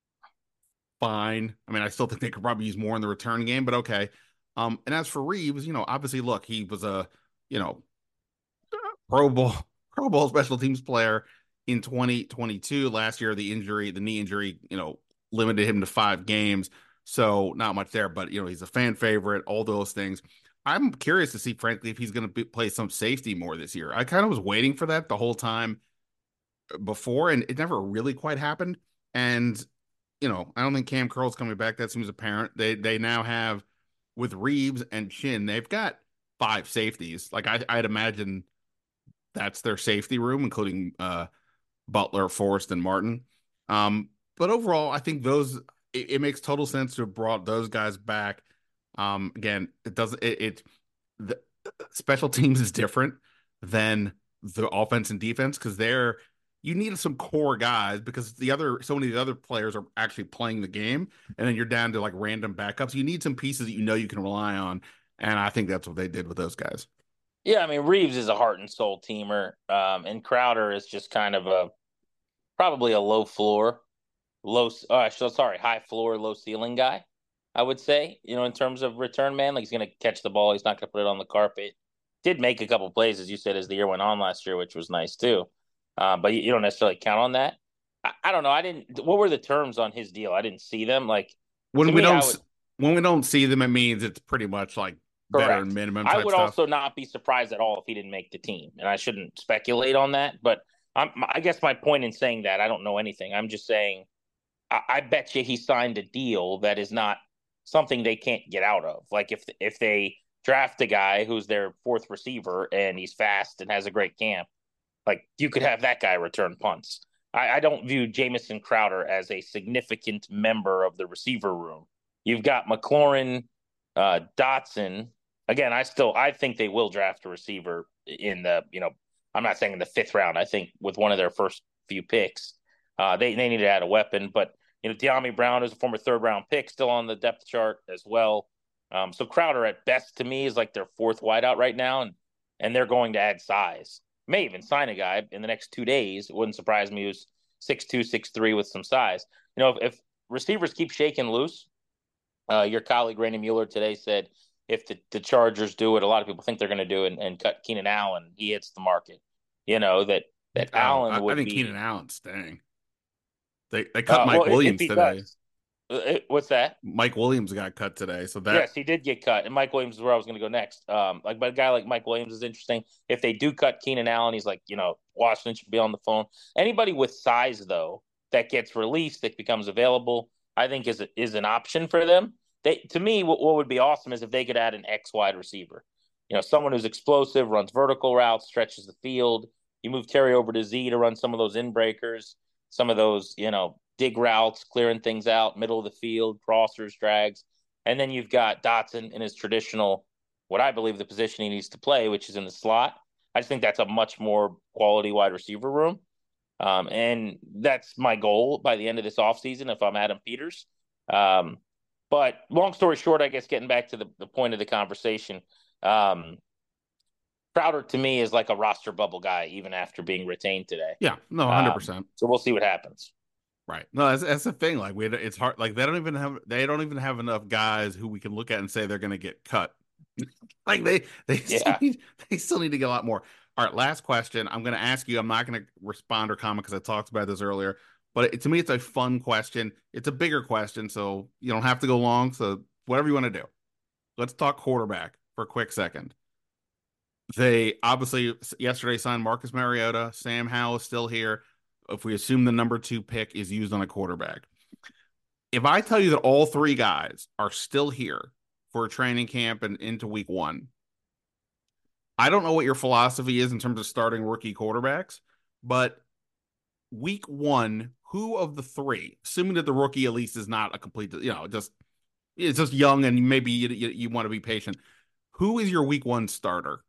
fine. I mean, I still think they could probably use more in the return game, but okay. Um, and as for Reeves, you know, obviously, look, he was a, you know, Pro Bowl, Pro Bowl special teams player in twenty twenty-two. Last year, the injury, the knee injury, you know, limited him to five games. So not much there, but, you know, he's a fan favorite, all those things. I'm curious to see, frankly, if he's going to play some safety more this year. I kind of was waiting for that the whole time before, and it never really quite happened. And, you know, I don't think Cam Curl's coming back. That seems apparent. They they now have, with Reeves and Chin, they've got five safeties. Like, I, I'd imagine that's their safety room, including uh, Butler, Forrest, and Martin. Um, but overall, I think those it, it makes total sense to have brought those guys back. Um, again, it doesn't. It, it the special teams is different than the offense and defense because they're you need some core guys because the other so many of the other players are actually playing the game, and then you're down to like random backups. You need some pieces that you know you can rely on, and I think that's what they did with those guys. Yeah, I mean, Reeves is a heart and soul teamer, um, and Crowder is just kind of a probably a low floor, low. Uh, so sorry, high floor, low ceiling guy. I would say, you know, in terms of return man, like he's going to catch the ball, he's not going to put it on the carpet. Did make a couple plays, as you said, as the year went on last year, which was nice too. Uh, but you, you don't necessarily count on that. I, I don't know. I didn't. What were the terms on his deal? I didn't see them. Like when we me, don't would, when we don't see them, it means it's pretty much like better than minimum. I would stuff. also not be surprised at all if he didn't make the team, and I shouldn't speculate on that. But I'm, I guess my point in saying that I don't know anything. I'm just saying I, I bet you he signed a deal that is not something they can't get out of. Like if if they draft a guy who's their fourth receiver and he's fast and has a great camp, like you could have that guy return punts. I, I don't view Jamison Crowder as a significant member of the receiver room. You've got McLaurin, uh, Dotson. Again, I still I think they will draft a receiver in the, you know, I'm not saying in the fifth round. I think with one of their first few picks, uh, they, they need to add a weapon. But, you know, De'Ami Brown is a former third round pick, still on the depth chart as well. Um, so Crowder at best to me is like their fourth wideout right now, and and they're going to add size. May even sign a guy in the next two days. It wouldn't surprise me who's six two, six three with some size. You know, if, if receivers keep shaking loose, uh, your colleague Randy Mueller today said if the, the Chargers do it, a lot of people think they're going to do it and, and cut Keenan Allen. He hits the market. You know, that that oh, Allen I, would I think be, Keenan Allen's staying. They they cut uh, Mike well, Williams if he today. does, uh, what's that? Mike Williams got cut today, so that Yes, he did get cut, and Mike Williams is where I was going to go next. Um, like, but a guy like Mike Williams is interesting. If they do cut Keenan Allen, he's like, you know, Washington should be on the phone. Anybody with size though that gets released, that becomes available, I think is a, is an option for them. They, to me, what, what would be awesome is if they could add an X wide receiver. You know, someone who's explosive, runs vertical routes, stretches the field. You move Terry over to Z to run some of those in breakers, some of those, you know, dig routes, clearing things out, middle of the field, crossers, drags. And then you've got Dotson in his traditional, what I believe the position he needs to play, which is in the slot. I just think that's a much more quality wide receiver room. Um, and that's my goal by the end of this offseason if I'm Adam Peters. Um, but long story short, I guess getting back to the, the point of the conversation, um, Crowder to me is like a roster bubble guy, even after being retained today. yeah, no, one hundred percent. Um, so we'll see what happens. Right. No, that's, that's the thing. Like we, it's hard. Like they don't even have, they don't even have enough guys who we can look at and say they're going to get cut. like they, they, Yeah. still need, they still need to get a lot more. All right. Last question. I'm going to ask you. I'm not going to respond or comment because I talked about this earlier. But it, to me, it's a fun question. It's a bigger question, so you don't have to go long. So whatever you want to do. Let's talk quarterback for a quick second. They obviously yesterday signed Marcus Mariota. Sam Howell is still here. If we assume the number two pick is used on a quarterback, if I tell you that all three guys are still here for a training camp and into week one, I don't know what your philosophy is in terms of starting rookie quarterbacks, but week one, who of the three, assuming that the rookie at least is not a complete, you know, just it's just young and maybe you, you, you want to be patient, who is your week one starter?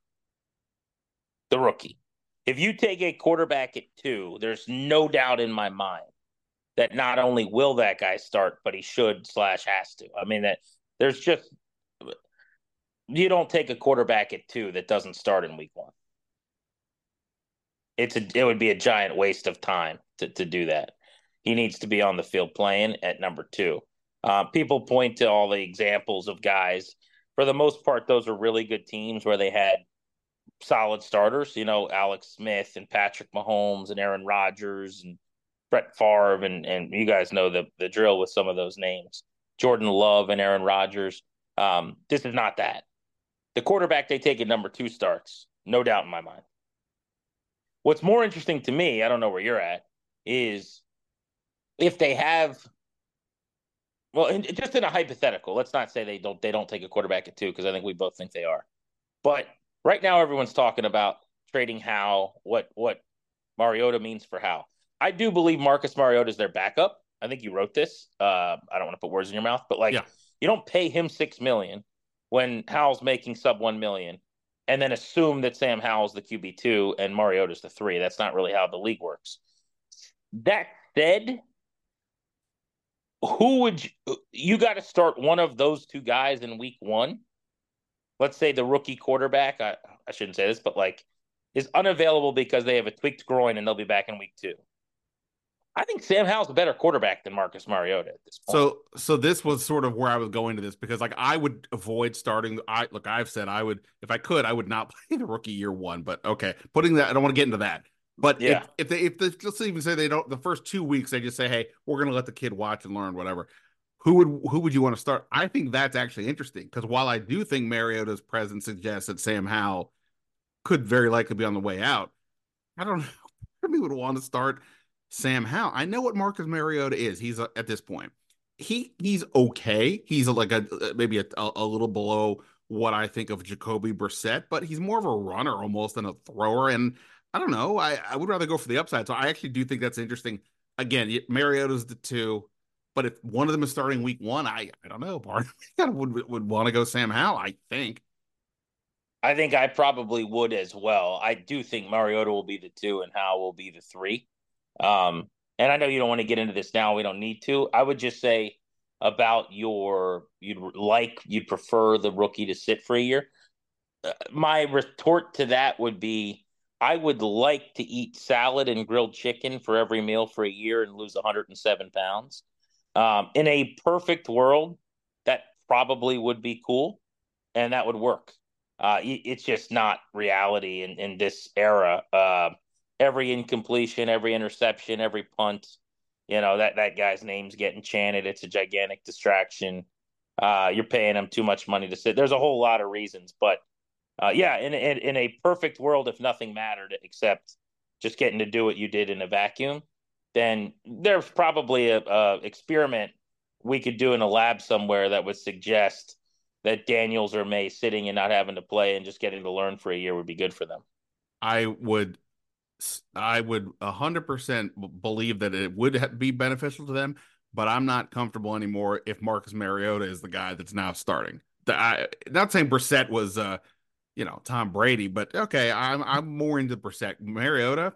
The rookie. If you take a quarterback at two, there's no doubt in my mind that not only will that guy start, but he should slash has to. I mean, that there's just you don't take a quarterback at two that doesn't start in week one. It's a it would be a giant waste of time to, to do that. He needs to be on the field playing at number two. Uh, people point to all the examples of guys. For the most part, those are really good teams where they had solid starters. You know, Alex Smith and Patrick Mahomes and Aaron Rodgers and Brett Favre, and and you guys know the the drill with some of those names. Jordan Love and Aaron Rodgers. Um, this is not that. The quarterback they take at number two starts, no doubt in my mind. What's more interesting to me, I don't know where you're at, is if they have, well, in, just in a hypothetical, let's not say they don't they don't take a quarterback at two, because I think we both think they are. But right now, everyone's talking about trading Howell, what what Mariota means for Howell. I do believe Marcus Mariota is their backup. I think you wrote this. Uh, I don't want to put words in your mouth, but like yeah. You don't pay him six million dollars when Howell's making sub one million dollars and then assume that Sam Howell's the Q B two and Mariota's the three. That's not really how the league works. That said, who would you, you got to start one of those two guys in week one? Let's say the rookie quarterback, I, I shouldn't say this, but like is unavailable because they have a tweaked groin and they'll be back in week two. I think Sam Howell's a better quarterback than Marcus Mariota at this point. So, so this was sort of where I was going to this, because like I would avoid starting. I look, I've said I would, if I could, I would not play the rookie year one. But okay, putting that, I don't want to get into that. But yeah, if, if they, if they, let's even say they don't, the first two weeks they just say, hey, we're going to let the kid watch and learn whatever. Who would who would you want to start? I think that's actually interesting, because while I do think Mariota's presence suggests that Sam Howell could very likely be on the way out, I don't know. Part of me would want to start Sam Howell. I know what Marcus Mariota is. He's a, at this point, he he's okay. He's a, like a maybe a, a little below what I think of Jacoby Brissett, but he's more of a runner almost than a thrower. And I don't know. I, I would rather go for the upside. So I actually do think that's interesting. Again, Mariota's the two, but if one of them is starting week one, I I don't know. Part of me kind of would would want to go Sam Howell, I think. I think I probably would as well. I do think Mariota will be the two and Howell will be the three. Um, and I know you don't want to get into this now. We don't need to. I would just say about your, you'd like, you'd prefer the rookie to sit for a year. Uh, my retort to that would be, I would like to eat salad and grilled chicken for every meal for a year and lose one hundred seven pounds. Um, in a perfect world, that probably would be cool and that would work. Uh, it's just not reality in, in this era. Uh, every incompletion, every interception, every punt, you know, that, that guy's name's getting chanted. It's a gigantic distraction. Uh, you're paying him too much money to sit. There's a whole lot of reasons, but uh, yeah, in, in in a perfect world, if nothing mattered except just getting to do what you did in a vacuum, then there's probably a, a experiment we could do in a lab somewhere that would suggest that Daniels or May sitting and not having to play and just getting to learn for a year would be good for them. I would, I would a hundred percent believe that it would be beneficial to them, but I'm not comfortable anymore if Marcus Mariota is the guy that's now starting. The, I, not saying Brissett was, uh, you know, Tom Brady, but okay, I'm I'm more into Brissett. Mariota,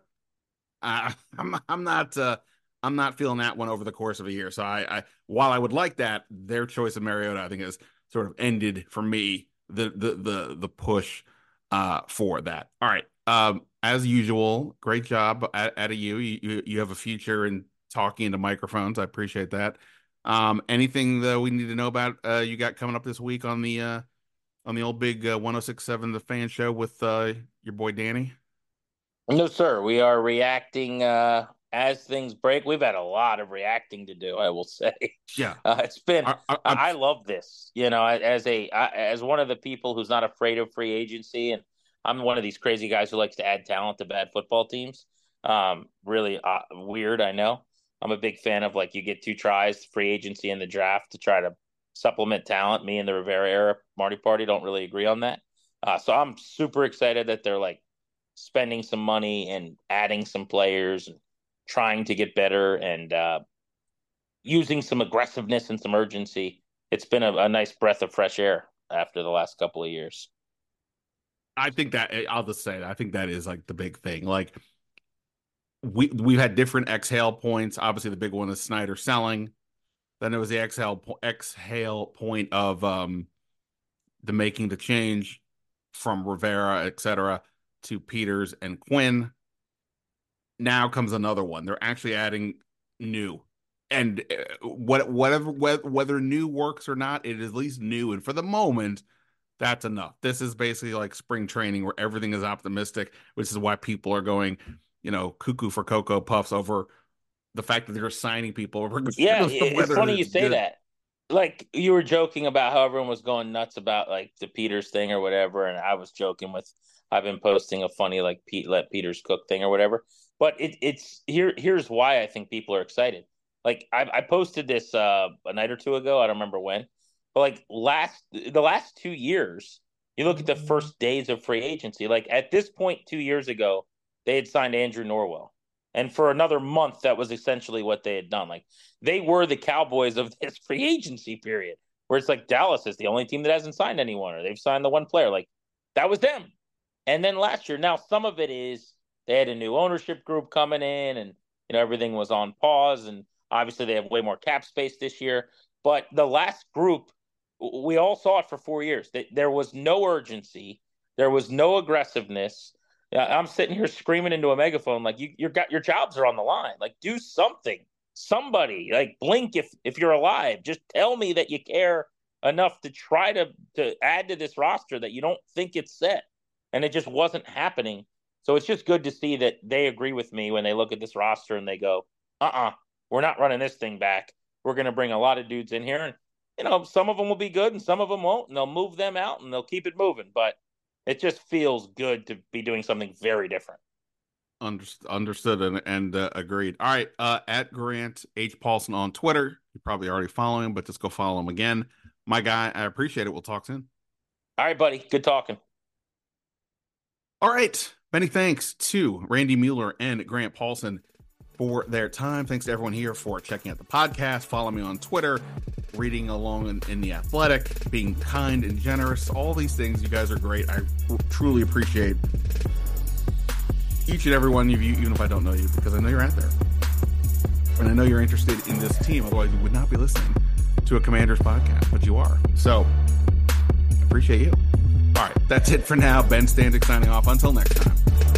I, I'm I'm not uh, I'm not feeling that one over the course of a year. So I, I while I would like that, their choice of Mariota, I think, is sort of ended for me the the the the push uh for that. All right. Um as usual, great job out, out of you. you you have a future in talking into microphones. I appreciate that. Um anything that we need to know about uh you got coming up this week on the uh on the old big uh, one oh six point seven The Fan Show with uh your boy Danny? No, sir. We are reacting uh as things break. We've had a lot of reacting to do, I will say. Yeah, uh, it's been. I, I, I, I love this. You know, as a as one of the people who's not afraid of free agency, and I'm one of these crazy guys who likes to add talent to bad football teams. Um, really uh, weird, I know. I'm a big fan of, like, you get two tries, free agency and the draft, to try to supplement talent. Me and the Rivera era Marty Party don't really agree on that. Uh, so I'm super excited that they're like spending some money and adding some players and trying to get better and uh, using some aggressiveness and some urgency. It's been a, a nice breath of fresh air after the last couple of years. I think that I'll just say that I think that is like the big thing. Like, we we've had different exhale points. Obviously, the big one is Snyder selling. Then there was the exhale exhale point of um, the making the change from Rivera, et cetera, to Peters and Quinn. Now comes another one. They're actually adding new, and what whatever whether new works or not, it is at least new. And for the moment, that's enough. This is basically like spring training where everything is optimistic, which is why people are going, you know, cuckoo for Cocoa Puffs over the fact that they're signing people. Yeah, it's funny you say good. that. Like, you were joking about how everyone was going nuts about like the Peters thing or whatever, and I was joking with I've been posting a funny like Pete let Peters cook thing or whatever. But it, it's here. Here's why I think people are excited. Like, I, I posted this uh, a night or two ago. I don't remember when, but like last the last two years, you look at the first days of free agency. Like, at this point, two years ago, they had signed Andrew Norwell. And for another month, that was essentially what they had done. Like, they were the Cowboys of this free agency period, where it's like Dallas is the only team that hasn't signed anyone, or they've signed the one player. Like, that was them. And then last year, now some of it is they had a new ownership group coming in, and, you know, everything was on pause. And obviously they have way more cap space this year. But the last group, we all saw it for four years. There was no urgency. There was no aggressiveness. I'm sitting here screaming into a megaphone like, you, you're got your jobs are on the line. Like, do something. Somebody, like, blink if if you're alive. Just tell me that you care enough to try to to add to this roster that you don't think it's set. And it just wasn't happening. So it's just good to see that they agree with me when they look at this roster and they go, uh-uh, we're not running this thing back. We're going to bring a lot of dudes in here. And, you know, some of them will be good and some of them won't. And they'll move them out and they'll keep it moving. But it just feels good to be doing something very different. Understood, understood and, and uh, agreed. All right, uh, at Grant H. Paulson on Twitter. You're probably already following him, but just go follow him again. My guy, I appreciate it. We'll talk soon. All right, buddy. Good talking. All right. Many thanks to Randy Mueller and Grant Paulson for their time. Thanks to everyone here for checking out the podcast. Follow me on Twitter, reading along in, in The Athletic, being kind and generous. All these things. You guys are great. I r- truly appreciate each and every one of you, even if I don't know you, because I know you're out there. And I know you're interested in this team. Otherwise, you would not be listening to a Commanders podcast, but you are. So, I appreciate you. All right, that's it for now. Ben Standig signing off. Until next time.